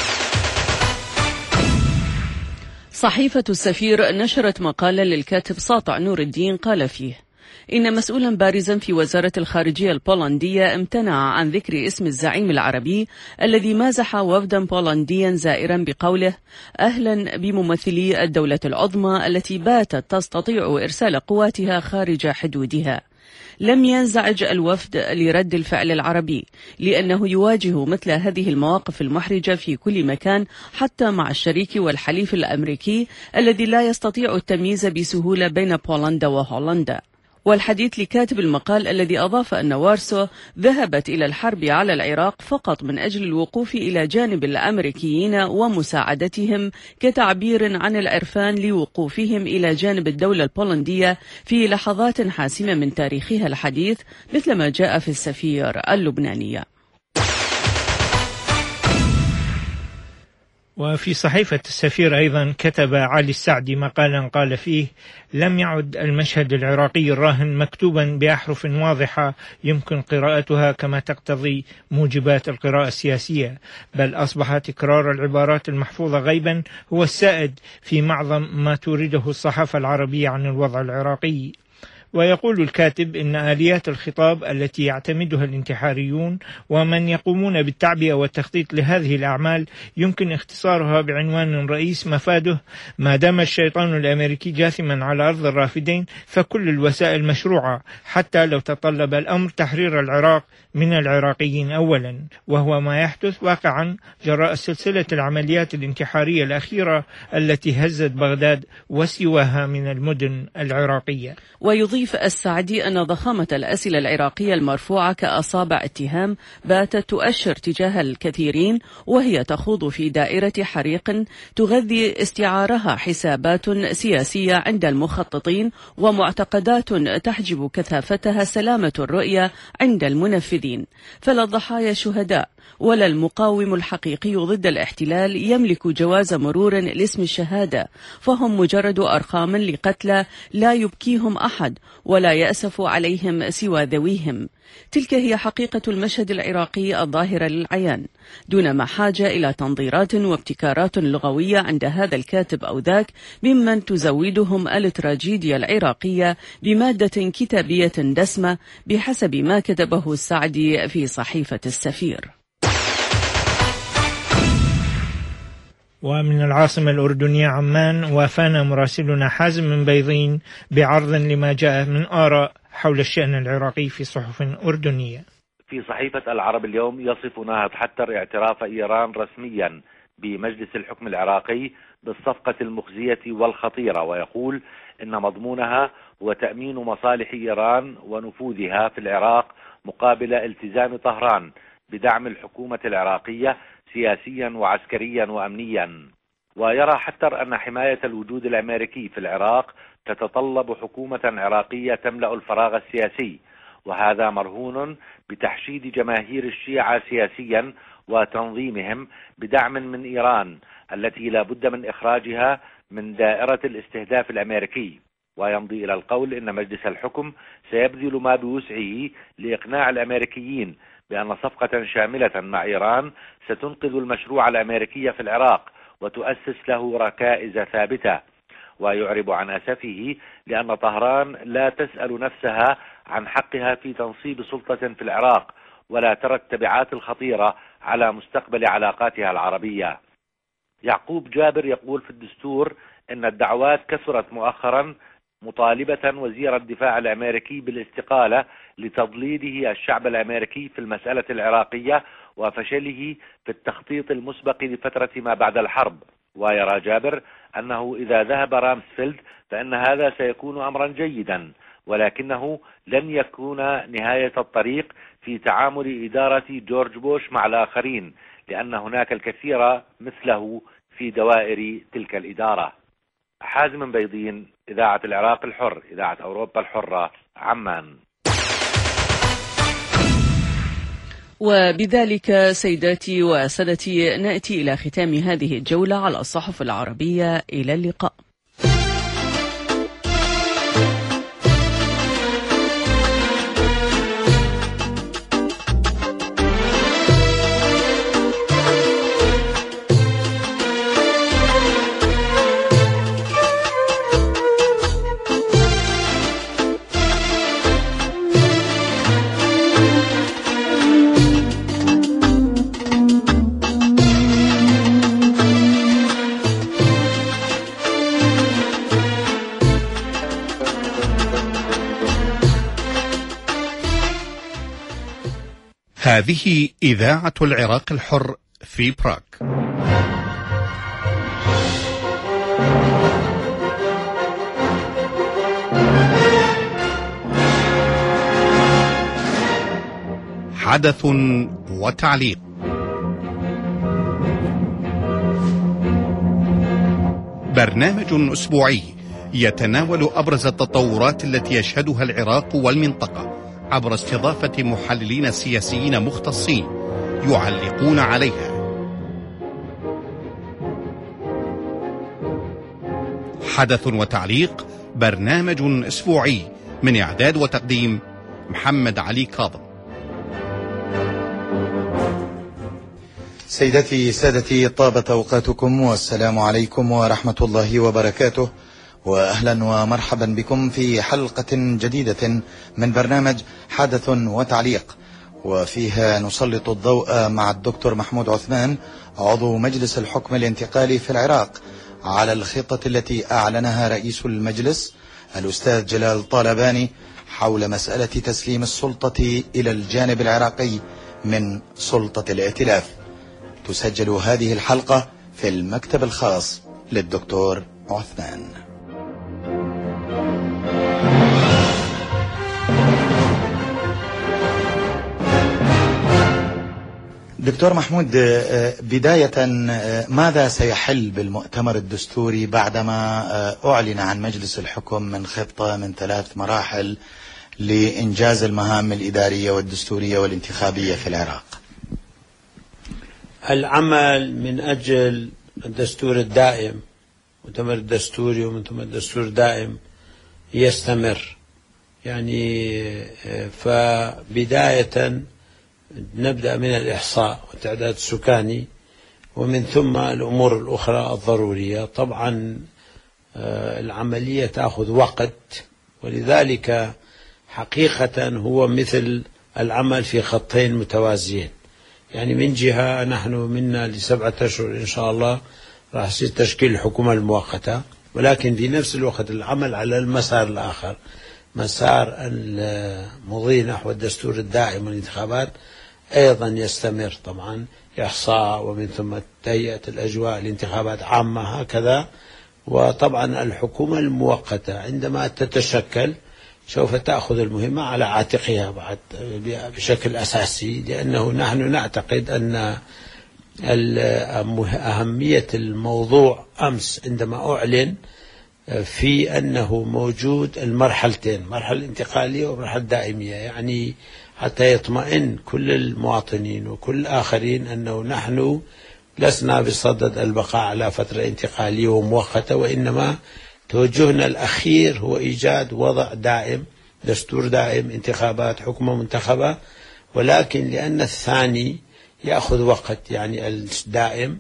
صحيفة السفير نشرت مقالا للكاتب ساطع نور الدين قال فيه إن مسؤولا بارزا في وزارة الخارجية البولندية امتنع عن ذكر اسم الزعيم العربي الذي مازح وفدا بولنديا زائرا بقوله أهلا بممثلي الدولة العظمى التي باتت تستطيع إرسال قواتها خارج حدودها. لم ينزعج الوفد لرد الفعل العربي لأنه يواجه مثل هذه المواقف المحرجة في كل مكان، حتى مع الشريك والحليف الأمريكي الذي لا يستطيع التمييز بسهولة بين بولندا وهولندا. والحديث لكاتب المقال الذي أضاف أن وارسو ذهبت إلى الحرب على العراق فقط من أجل الوقوف إلى جانب الأمريكيين ومساعدتهم كتعبير عن العرفان لوقوفهم إلى جانب الدولة البولندية في لحظات حاسمة من تاريخها الحديث، مثلما جاء في السفير اللبنانية. وفي صحيفة السفير أيضا كتب علي السعدي مقالا قال فيه لم يعد المشهد العراقي الراهن مكتوبا بأحرف واضحة يمكن قراءتها كما تقتضي موجبات القراءة السياسية، بل أصبح تكرار العبارات المحفوظة غيبا هو السائد في معظم ما تورده الصحافة العربية عن الوضع العراقي. ويقول الكاتب إن آليات الخطاب التي يعتمدها الانتحاريون ومن يقومون بالتعبئة والتخطيط لهذه الأعمال يمكن اختصارها بعنوان رئيس مفاده ما دام الشيطان الأمريكي جاثما على أرض الرافدين فكل الوسائل مشروعة، حتى لو تطلب الأمر تحرير العراق من العراقيين أولا، وهو ما يحدث واقعا جراء سلسلة العمليات الانتحارية الأخيرة التي هزت بغداد وسواها من المدن العراقية. ويضيف السعدي أن ضخامة الأسئلة العراقية المرفوعة كأصابع اتهام باتت تؤشر تجاه الكثيرين، وهي تخوض في دائرة حريق تغذي استعارها حسابات سياسية عند المخططين ومعتقدات تحجب كثافتها سلامة الرؤية عند المنفذين. فلا الضحايا شهداء ولا المقاوم الحقيقي ضد الاحتلال يملك جواز مرور لاسم الشهادة، فهم مجرد أرقام لقتلى لا يبكيهم أحد ولا يأسف عليهم سوى ذويهم. تلك هي حقيقة المشهد العراقي الظاهرة للعيان، دون ما حاجة إلى تنظيرات وابتكارات لغوية عند هذا الكاتب أو ذاك ممن تزودهم التراجيديا العراقية بمادة كتابية دسمة بحسب ما كتبه السعدي في صحيفة السفير. ومن العاصمة الأردنية عمان وافانا مراسلنا حازم من بيضين بعرض لما جاء من آراء حول الشأن العراقي في صحف أردنية. في صحيفة العرب اليوم يصف ناهض حتر اعتراف إيران رسميا بمجلس الحكم العراقي بالصفقة المخزية والخطيرة، ويقول إن مضمونها هو تأمين مصالح إيران ونفوذها في العراق مقابل التزام طهران بدعم الحكومة العراقية سياسيا وعسكريا وأمنيا. ويرى حتر أن حماية الوجود الأمريكي في العراق تتطلب حكومة عراقية تملأ الفراغ السياسي، وهذا مرهون بتحشيد جماهير الشيعة سياسيا وتنظيمهم بدعم من إيران التي لا بد من إخراجها من دائرة الاستهداف الأمريكي. ويمضي إلى القول إن مجلس الحكم سيبذل ما بوسعه لإقناع الأمريكيين بأن صفقة شاملة مع إيران ستنقذ المشروع الأمريكي في العراق وتؤسس له ركائز ثابتة. ويعرب عن أسفه لأن طهران لا تسأل نفسها عن حقها في تنصيب سلطة في العراق ولا ترى التبعات الخطيرة على مستقبل علاقاتها العربية. يعقوب جابر يقول في الدستور إن الدعوات كثرت مؤخرا مطالبة وزير الدفاع الأمريكي بالاستقالة لتضليله الشعب الأمريكي في المسألة العراقية وفشله في التخطيط المسبق لفترة ما بعد الحرب. ويرى جابر أنه إذا ذهب رامسفيلد فإن هذا سيكون أمرا جيدا، ولكنه لن يكون نهاية الطريق في تعامل إدارة جورج بوش مع الآخرين، لأن هناك الكثير مثله في دوائر تلك الإدارة. حازم بيضين، إذاعة العراق الحر، إذاعة أوروبا الحرة، عمان. وبذلك سيداتي وسادتي نأتي إلى ختام هذه الجولة على الصحف العربية. إلى اللقاء. هذه إذاعة العراق الحر في براغ. حدث وتعليق. برنامج أسبوعي يتناول أبرز التطورات التي يشهدها العراق والمنطقة عبر استضافة محللين سياسيين مختصين يعلقون عليها. حدث وتعليق، برنامج أسبوعي من إعداد وتقديم محمد علي كاظم. سيدتي سادتي، طابت أوقاتكم والسلام عليكم ورحمة الله وبركاته، وأهلا ومرحبا بكم في حلقة جديدة من برنامج حدث وتعليق، وفيها نسلط الضوء مع الدكتور محمود عثمان عضو مجلس الحكم الانتقالي في العراق على الخطة التي أعلنها رئيس المجلس الأستاذ جلال طالباني حول مسألة تسليم السلطة إلى الجانب العراقي من سلطة الائتلاف. تسجل هذه الحلقة في المكتب الخاص للدكتور عثمان. دكتور محمود، بداية ماذا سيحل بالمؤتمر الدستوري بعدما أعلن عن مجلس الحكم من خطة من ثلاث مراحل لإنجاز المهام الإدارية والدستورية والانتخابية في العراق؟ العمل من أجل الدستور الدائم، مؤتمر الدستوري ومن ثم الدستور الدائم يستمر. يعني فبداية نبدأ من الإحصاء والتعداد السكاني، ومن ثم الأمور الأخرى الضرورية. طبعا العملية تأخذ وقت، ولذلك حقيقة هو مثل العمل في خطين متوازيين. يعني من جهة نحن منا لسبعة أشهر إن شاء الله راح يصير تشكيل الحكومة المؤقتة، ولكن في نفس الوقت العمل على المسار الآخر، مسار المضي نحو الدستور الدائم والانتخابات أيضا يستمر. طبعا إحصاء ومن ثم تهيئة الأجواء لانتخابات عامة هكذا. وطبعا الحكومة المؤقتة عندما تتشكل سوف تأخذ المهمة على عاتقها بعد بشكل أساسي، لأنه نحن نعتقد أن أهمية الموضوع أمس عندما أعلن في أنه موجود المرحلتين، مرحلة الانتقالية ومرحلة الدائمية، يعني حتى يطمئن كل المواطنين وكل الآخرين أنه نحن لسنا بصدد البقاء على فترة انتقالية ومؤقتة، وإنما توجهنا الأخير هو إيجاد وضع دائم، دستور دائم، انتخابات، حكومة منتخبة، ولكن لأن الثاني يأخذ وقت يعني الدائم،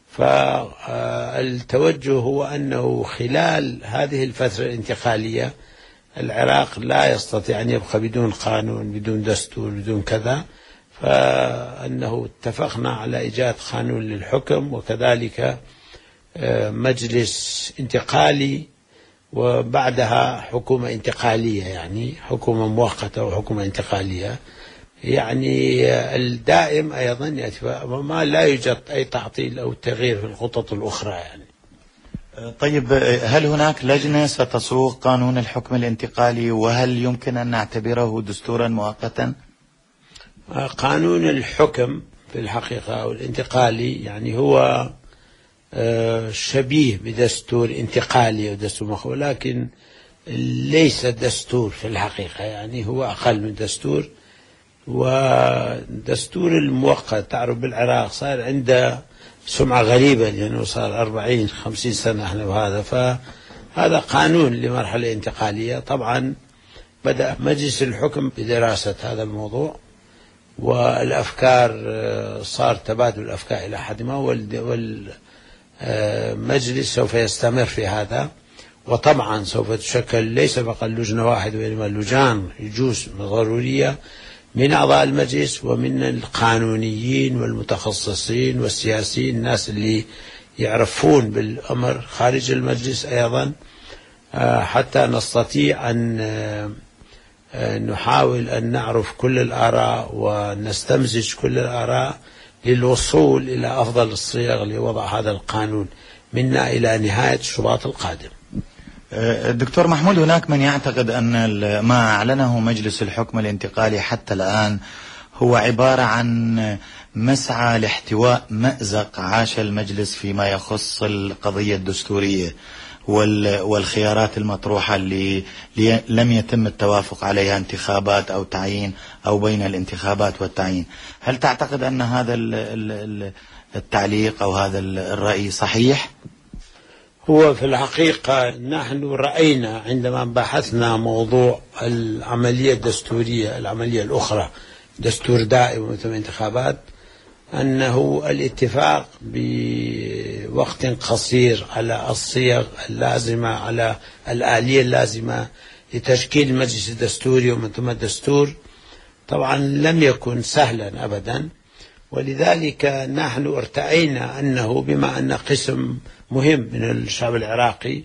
فالتوجه هو أنه خلال هذه الفترة الانتقالية العراق لا يستطيع أن يبقى بدون قانون، بدون دستور، بدون كذا، فأنه اتفقنا على إيجاد قانون للحكم وكذلك مجلس انتقالي وبعدها حكومة انتقالية، يعني حكومة مؤقتة وحكومة انتقالية. يعني الدائم أيضا يأتي، ما لا يوجد أي تعطيل أو تغيير في الخطط الأخرى يعني. طيب، هل هناك لجنة ستصوغ قانون الحكم الانتقالي، وهل يمكن أن نعتبره دستورا مؤقتا؟ قانون الحكم في الحقيقة أو الانتقالي يعني هو شبيه بدستور انتقالي أو دستور مخ، ولكن ليس دستور في الحقيقة، يعني هو أقل من دستور. ودستور المؤقت تعرف بالعراق صار عنده سمعة غريبة لأنه صار أربعين خمسين سنة احنا بهذا، فهذا قانون لمرحلة انتقالية. طبعا بدأ مجلس الحكم بدراسة هذا الموضوع، والأفكار صار تبادل الأفكار إلى حد ما، والمجلس سوف يستمر في هذا، وطبعا سوف تشكل ليس فقط لجنة واحدة وإنما لجان يجوز ضرورية من أعضاء المجلس ومن القانونيين والمتخصصين والسياسيين، الناس اللي يعرفون بالأمر خارج المجلس أيضا، حتى نستطيع أن نحاول أن نعرف كل الآراء ونستمزج كل الآراء للوصول إلى أفضل الصيغ لوضع هذا القانون منا إلى نهاية شباط القادم. دكتور محمود، هناك من يعتقد أن ما أعلنه مجلس الحكم الانتقالي حتى الآن هو عبارة عن مسعى لاحتواء مأزق عاش المجلس فيما يخص القضية الدستورية والخيارات المطروحة اللي لم يتم التوافق عليها، انتخابات أو تعيين أو بين الانتخابات والتعيين. هل تعتقد أن هذا التعليق أو هذا الرأي صحيح؟ هو في الحقيقة نحن رأينا عندما بحثنا موضوع العملية الدستورية، العملية الأخرى دستور دائم وثم انتخابات، أنه الاتفاق بوقت قصير على الصيغ اللازمة، على الآلية اللازمة لتشكيل المجلس الدستوري ومن ثم الدستور، طبعا لم يكن سهلا أبدا. ولذلك نحن ارتأينا أنه بما أن قسم مهم من الشعب العراقي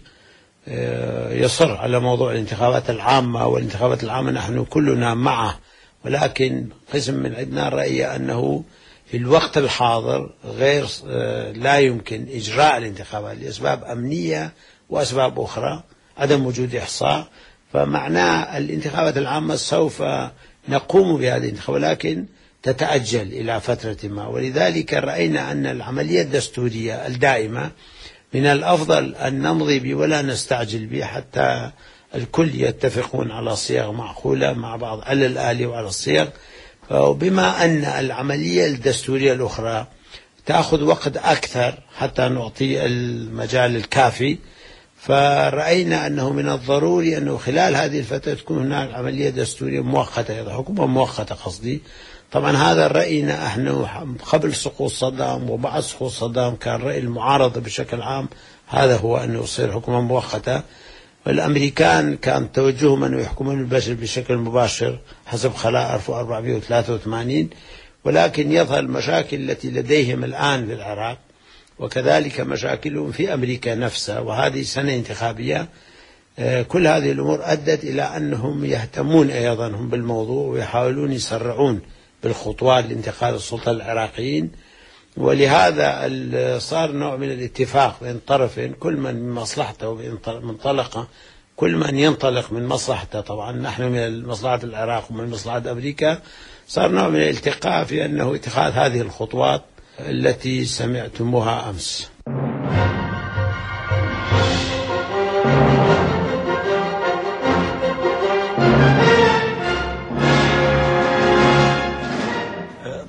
يصر على موضوع الانتخابات العامة، والانتخابات العامة نحن كلنا معه، ولكن قسم من عندنا رأي أنه في الوقت الحاضر غير لا يمكن إجراء الانتخابات لأسباب أمنية وأسباب أخرى، عدم وجود إحصاء، فمعناه الانتخابات العامة سوف نقوم بهذه الانتخابات ولكن تتأجل إلى فترة ما. ولذلك رأينا أن العملية الدستورية الدائمة من الأفضل أن نمضي به ولا نستعجل به حتى الكل يتفقون على صيغ معقولة مع بعض على الآلي وعلى الصيغ. وبما أن العملية الدستورية الأخرى تأخذ وقت أكثر حتى نعطي المجال الكافي، فرأينا أنه من الضروري أنه خلال هذه الفترة تكون هناك عملية دستورية مؤقتة، حكومة مؤقتة قصدي. طبعا هذا رأينا احنا قبل سقوط صدام وبعد سقوط صدام كان رأي المعارضة بشكل عام هذا هو أنه يصير حكومة مؤقتة، والأمريكان كان توجههم أنه يحكمون البشر بشكل مباشر حسب خلاء ألف وأربعمائة وثلاثة وثمانين، ولكن يظهر المشاكل التي لديهم الآن في العراق وكذلك مشاكلهم في أمريكا نفسها، وهذه سنة انتخابية. كل هذه الأمور أدت إلى أنهم يهتمون أيضا هم بالموضوع ويحاولون يسرعون بالخطوات لانتقال السلطة العراقيين، ولهذا صار نوع من الاتفاق بين طرفين، كل من من مصلحته منطلقة، كل من ينطلق من مصلحته. طبعا نحن من مصلحة العراق ومن مصلحة أمريكا، صار نوع من الالتقاء في أنه اتخاذ هذه الخطوات التي سمعتموها أمس.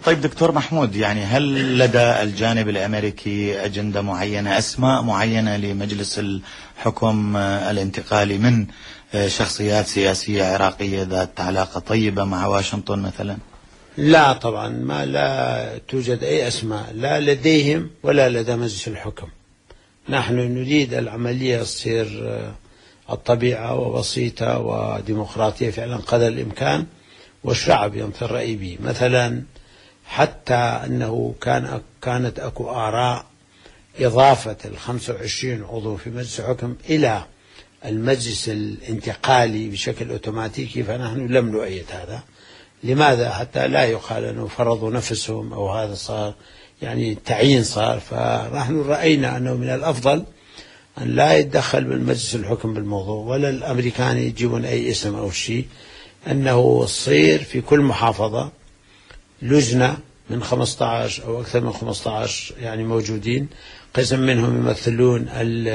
طيب دكتور محمود، يعني هل لدى الجانب الأمريكي أجندة معينة، أسماء معينة لمجلس الحكم الانتقالي من شخصيات سياسية عراقية ذات علاقة طيبة مع واشنطن مثلا؟ لا طبعا، ما لا توجد أي أسماء لا لديهم ولا لدى مجلس الحكم. نحن نريد العملية تصير الطبيعة وبسيطة وديمقراطية فعلا قدر الإمكان، والشعب ينطي الرأي به. مثلا حتى أنه كان كانت أكو آراء إضافة الخمسة وعشرين عضو في مجلس الحكم إلى المجلس الانتقالي بشكل أوتوماتيكي، فنحن لم نؤيد هذا. لماذا؟ حتى لا يقال أنه فرضوا نفسهم أو هذا صار يعني تعيين صار. فنحن رأينا أنه من الأفضل أن لا يتدخل بالمجلس الحكم بالموضوع، ولا الأمريكان يجيبون أي اسم أو شيء، أنه يصير في كل محافظة لجنة من خمسة عشر أو أكثر من خمسة عشر يعني موجودين، قسم منهم يمثلون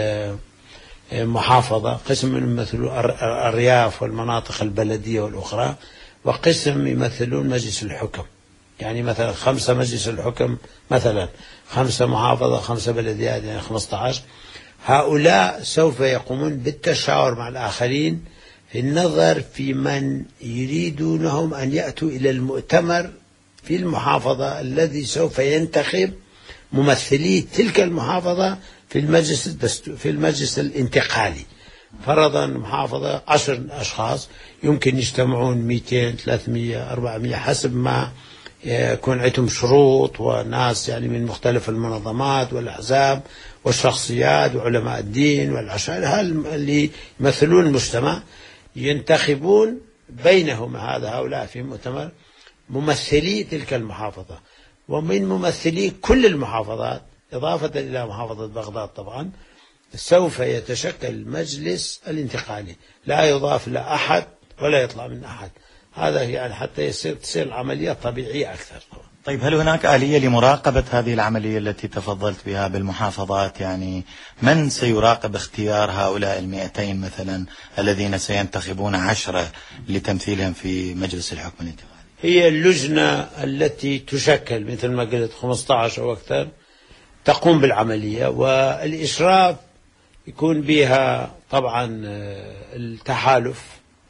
المحافظة، قسم منهم يمثلون الأرياف والمناطق البلدية والأخرى، وقسم يمثلون مجلس الحكم. يعني مثلا خمسة مجلس الحكم، مثلا خمسة محافظة، خمسة بلديات، يعني خمسة عشر. هؤلاء سوف يقومون بالتشاور مع الآخرين في النظر في من يريدونهم أن يأتوا إلى المؤتمر في المحافظة الذي سوف ينتخب ممثلي تلك المحافظة في المجلس في المجلس الانتقالي. فرضا محافظة عشر أشخاص يمكن يجتمعون مئتين ثلاثمئة أربعمئة حسب ما يكون عندهم شروط، وناس يعني من مختلف المنظمات والأحزاب والشخصيات وعلماء الدين والعشائر اللي يمثلون المجتمع، ينتخبون بينهم هذا هؤلاء في مؤتمر ممثلي تلك المحافظة، ومن ممثلي كل المحافظات إضافة إلى محافظة بغداد طبعا سوف يتشكل المجلس الانتقالي، لا يضاف لا أحد ولا يطلع من أحد. هذا يعني حتى يصير تصير العملية طبيعية أكثر. طيب هل هناك آلية لمراقبة هذه العملية التي تفضلت بها بالمحافظات؟ يعني من سيراقب اختيار هؤلاء المئتين مثلا الذين سينتخبون عشرة لتمثيلهم في مجلس الحكم الانتقالي؟ هي اللجنة التي تشكل مثل ما قلت خمسة عشر أو أكثر تقوم بالعملية، والإشراف يكون بها طبعا التحالف،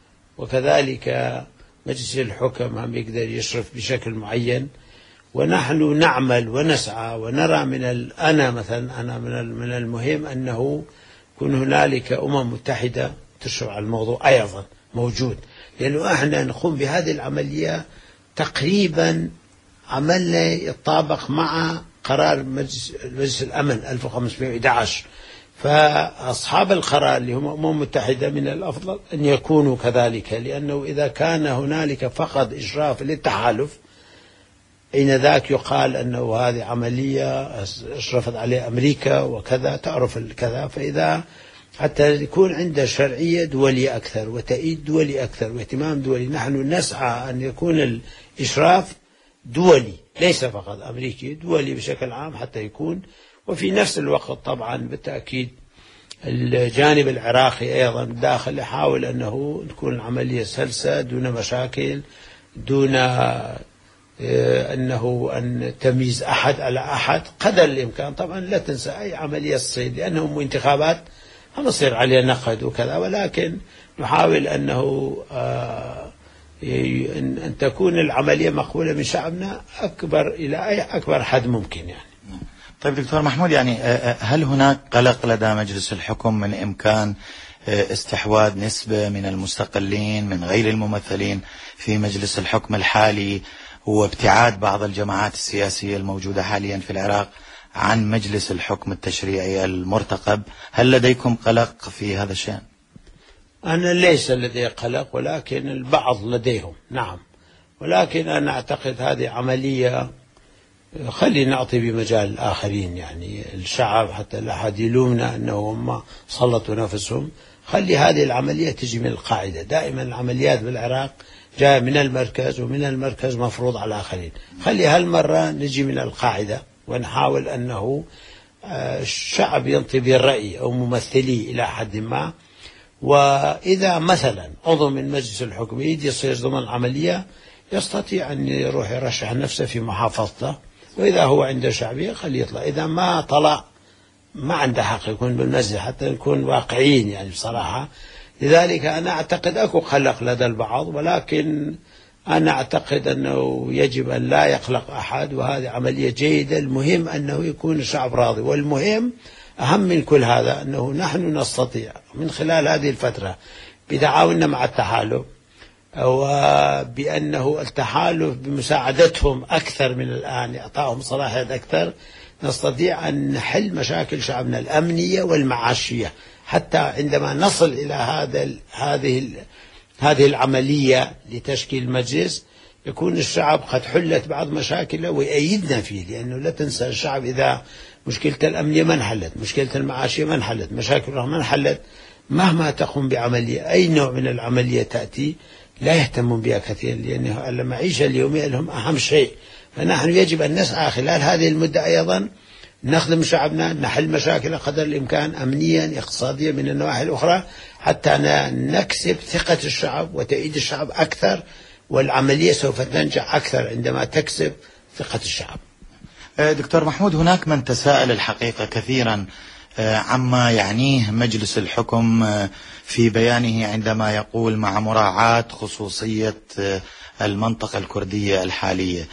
وكذلك مجلس الحكم هم يقدر يشرف بشكل معين. ونحن نعمل ونسعى ونرى من أنا مثلا أنا من من المهم أنه يكون هنالك أمم متحدة تشرف على الموضوع أيضا موجود، لأنه احنا نقوم بهذه العملية تقريبا عملنا يتطابق مع قرار مجلس, مجلس الأمن ألف وخمسمئة وأحد عشر. فأصحاب القرار اللي هم أمم متحدة من الأفضل أن يكونوا كذلك، لأنه إذا كان هنالك فقط إشراف للتحالف أين ذاك يقال أنه هذه عملية أشرفت عليها أمريكا وكذا تعرف الكذا. فإذا حتى يكون عنده شرعية دولية أكثر وتأييد دولي أكثر واهتمام دولي، نحن نسعى أن يكون الإشراف دولي ليس فقط أمريكي، دولي بشكل عام حتى يكون. وفي نفس الوقت طبعا بالتأكيد الجانب العراقي أيضا داخل يحاول أنه تكون العملية سلسة دون مشاكل، دون أنه أن تمييز أحد على أحد قدر الإمكان. طبعا لا تنسى أي عملية تصير لأنهم انتخابات هم يصير عليها نقد وكذا، ولكن نحاول أنه أن تكون العملية مقبولة من شعبنا أكبر إلى أي أكبر حد ممكن يعني. طيب دكتور محمود، يعني هل هناك قلق لدى مجلس الحكم من إمكان استحواذ نسبة من المستقلين من غير الممثلين في مجلس الحكم الحالي، وابتعاد بعض الجماعات السياسية الموجودة حاليا في العراق عن مجلس الحكم التشريعي المرتقب؟ هل لديكم قلق في هذا الشأن؟ أنا ليس لدي قلق، ولكن البعض لديهم نعم، ولكن أنا أعتقد هذه عملية خلي نعطي بمجال الآخرين، يعني الشعب حتى لا أحد يلومنا أنهم سلطوا نفسهم. خلي هذه العملية تجي من القاعدة. دائما العمليات بالعراق جاء من المركز، ومن المركز مفروض على الآخرين. خلي هالمرة نجي من القاعدة ونحاول أنه الشعب ينطي بالرأي أو ممثلي إلى حد ما. وإذا مثلا عضو من مجلس الحكم يجي يصير ضمن العملية يستطيع أن يروح يرشح نفسه في محافظته، وإذا هو عنده شعبية خليه يطلع، إذا ما طلع ما عنده حق يكون بالمجلس، حتى نكون واقعيين يعني بصراحة. لذلك أنا أعتقد أكو قلق لدى البعض، ولكن أنا أعتقد أنه يجب أن لا يقلق أحد، وهذه عملية جيدة. المهم أنه يكون الشعب راضي، والمهم أهم من كل هذا أنه نحن نستطيع من خلال هذه الفترة بتعاوننا مع التحالف، وبأنه التحالف بمساعدتهم أكثر من الآن، إعطائهم صلاحيات أكثر، نستطيع أن نحل مشاكل شعبنا الأمنية والمعاشية، حتى عندما نصل إلى هذا هذه هذه العملية لتشكيل مجلس يكون الشعب قد حلت بعض مشاكله ويأيدنا فيه. لأنه لا تنسى الشعب إذا مشكلة الأمنية ما انحلت، مشكلة المعاشية ما انحلت، مشاكل ما انحلت، مهما تقوم بعملية أي نوع من العملية تأتي لا يهتمون بها كثيرا، لأن المعيشة اليومية لهم أهم شيء. فنحن يجب أن نسعى خلال هذه المدة أيضا نخدم شعبنا، نحل مشاكل قدر الإمكان أمنيا اقتصاديا من النواحي الأخرى، حتى نكسب ثقة الشعب وتأييد الشعب أكثر، والعملية سوف تنجح أكثر عندما تكسب ثقة الشعب. دكتور محمود، هناك من تساءل الحقيقة كثيرا عما يعنيه مجلس الحكم في بيانه عندما يقول مع مراعاة خصوصية المنطقة الكردية الحالية.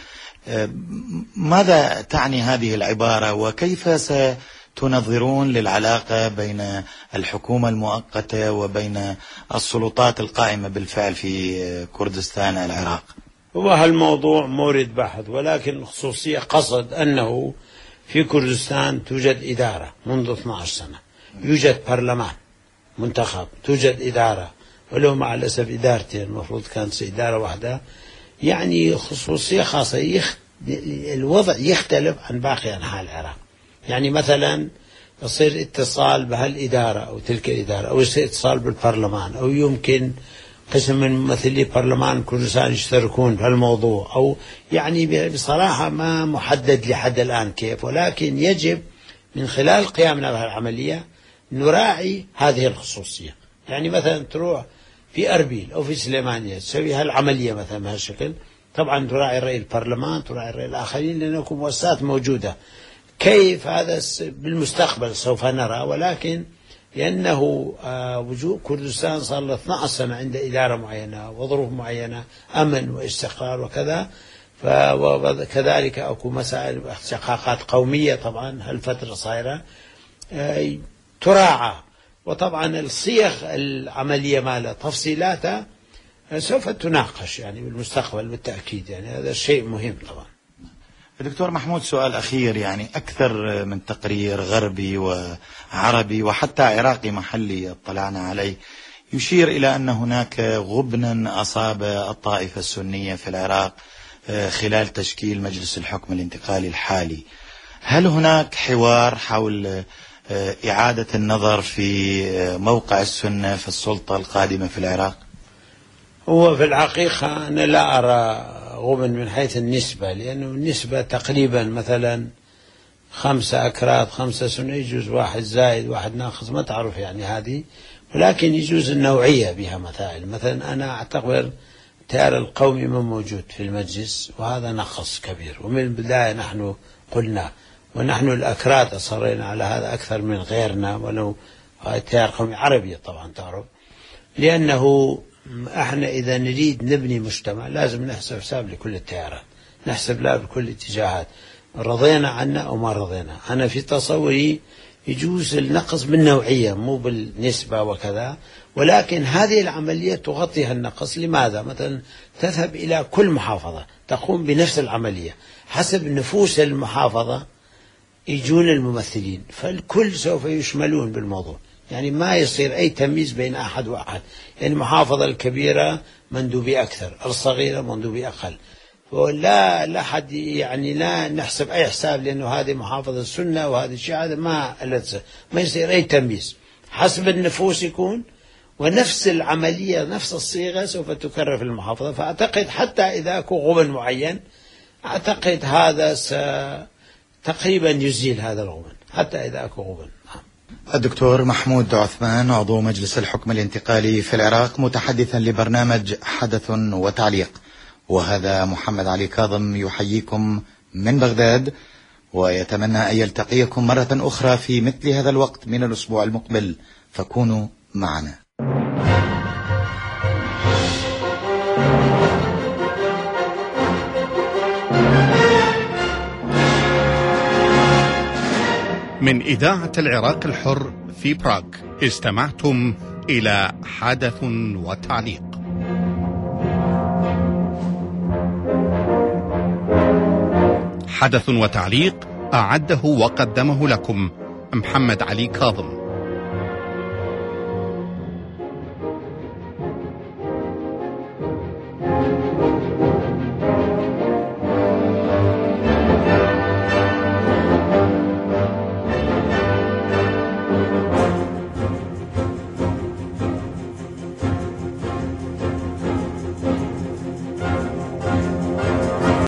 ماذا تعني هذه العبارة، وكيف ستنظرون للعلاقة بين الحكومة المؤقتة وبين السلطات القائمة بالفعل في كردستان العراق؟ هو هالموضوع مورد بحث، ولكن الخصوصية قصد أنه في كردستان توجد إدارة منذ اثنتي عشرة سنة، يوجد برلمان منتخب، توجد إدارة، ولو مع الأسف إدارتين، المفروض كانت إدارة واحدة، يعني خصوصية خاصة. يخ... الوضع يختلف عن باقي أنحاء العراق. يعني مثلا يصير اتصال بهالإدارة أو تلك الإدارة، أو يصير اتصال بالبرلمان، أو يمكن قسم من ممثلي برلمان كردستان يشتركون في الموضوع، أو يعني بصراحة ما محدد لحد الآن كيف، ولكن يجب من خلال قيامنا بهالعملية نراعي هذه الخصوصية. يعني مثلا تروح في أربيل أو في سليمانية تسوي هالعملية مثلا بهالشكل، طبعا تراعي رأي البرلمان، تراعي رأي الآخرين، لأنكم مؤسسات موجودة. كيف هذا بالمستقبل سوف نرى، ولكن لأنه وجود كردستان صار له اثنتي عشرة سنة عند إدارة معينة وظروف معينة، أمن واستقرار وكذا، فكذلك أكو مسائل شقاقات قومية طبعا هالفترة صايرة تراعى، وطبعا الصيغ العملية مالها تفصيلاتها سوف تناقش يعني بالمستقبل بالتأكيد، يعني هذا شيء مهم طبعا. دكتور محمود، سؤال أخير، يعني أكثر من تقرير غربي وعربي وحتى عراقي محلي اطلعنا عليه يشير إلى أن هناك غبنا أصاب الطائفة السنية في العراق خلال تشكيل مجلس الحكم الانتقالي الحالي. هل هناك حوار حول إعادة النظر في موقع السنة في السلطة القادمة في العراق؟ هو في الحقيقة أنا لا أرى غبن من حيث النسبة، لأنه النسبة تقريبا مثلا خمسة أكراد خمسة سنة، يجوز واحد زائد واحد ناقص، ما تعرف يعني هذه، ولكن يجوز النوعية بها مسائل. مثلا أنا أعتبر التيار القومي من موجود في المجلس، وهذا نقص كبير، ومن البداية نحن قلنا، ونحن الأكراد أصرينا على هذا أكثر من غيرنا، ولو التيار القومي عربي طبعا تعرف، لأنه احنا إذا نريد نبني مجتمع لازم نحسب حساب لكل التيارات، نحسب لها بكل الاتجاهات، رضينا عنه أو ما رضينا. أنا في تصوري يجوز النقص بالنوعية مو بالنسبة وكذا، ولكن هذه العملية تغطي هالنقص. لماذا؟ مثلا تذهب إلى كل محافظة تقوم بنفس العملية حسب نفوس المحافظة، يجون الممثلين، فالكل سوف يشملون بالموضوع، يعني ما يصير أي تمييز بين أحد وأحد. يعني المحافظة الكبيرة مندوبي أكثر، الصغيرة مندوبي أقل، ولا لا حد يعني لا نحسب أي حساب، لأنه هذه محافظة السنة وهذه الشيعة، هذا ما ما يصير أي تمييز، حسب النفوس يكون، ونفس العملية نفس الصيغة سوف تكرر في المحافظة. فأعتقد حتى إذا أكو غبن معين، أعتقد هذا تقريبا يزيل هذا الغبن حتى إذا أكو غبن. الدكتور محمود عثمان، عضو مجلس الحكم الانتقالي في العراق، متحدثا لبرنامج حدث وتعليق، وهذا محمد علي كاظم يحييكم من بغداد، ويتمنى أن يلتقيكم مرة أخرى في مثل هذا الوقت من الأسبوع المقبل، فكونوا معنا. من إذاعة العراق الحر في براغ استمعتم إلى حدث وتعليق. حدث وتعليق أعده وقدمه لكم محمد علي كاظم.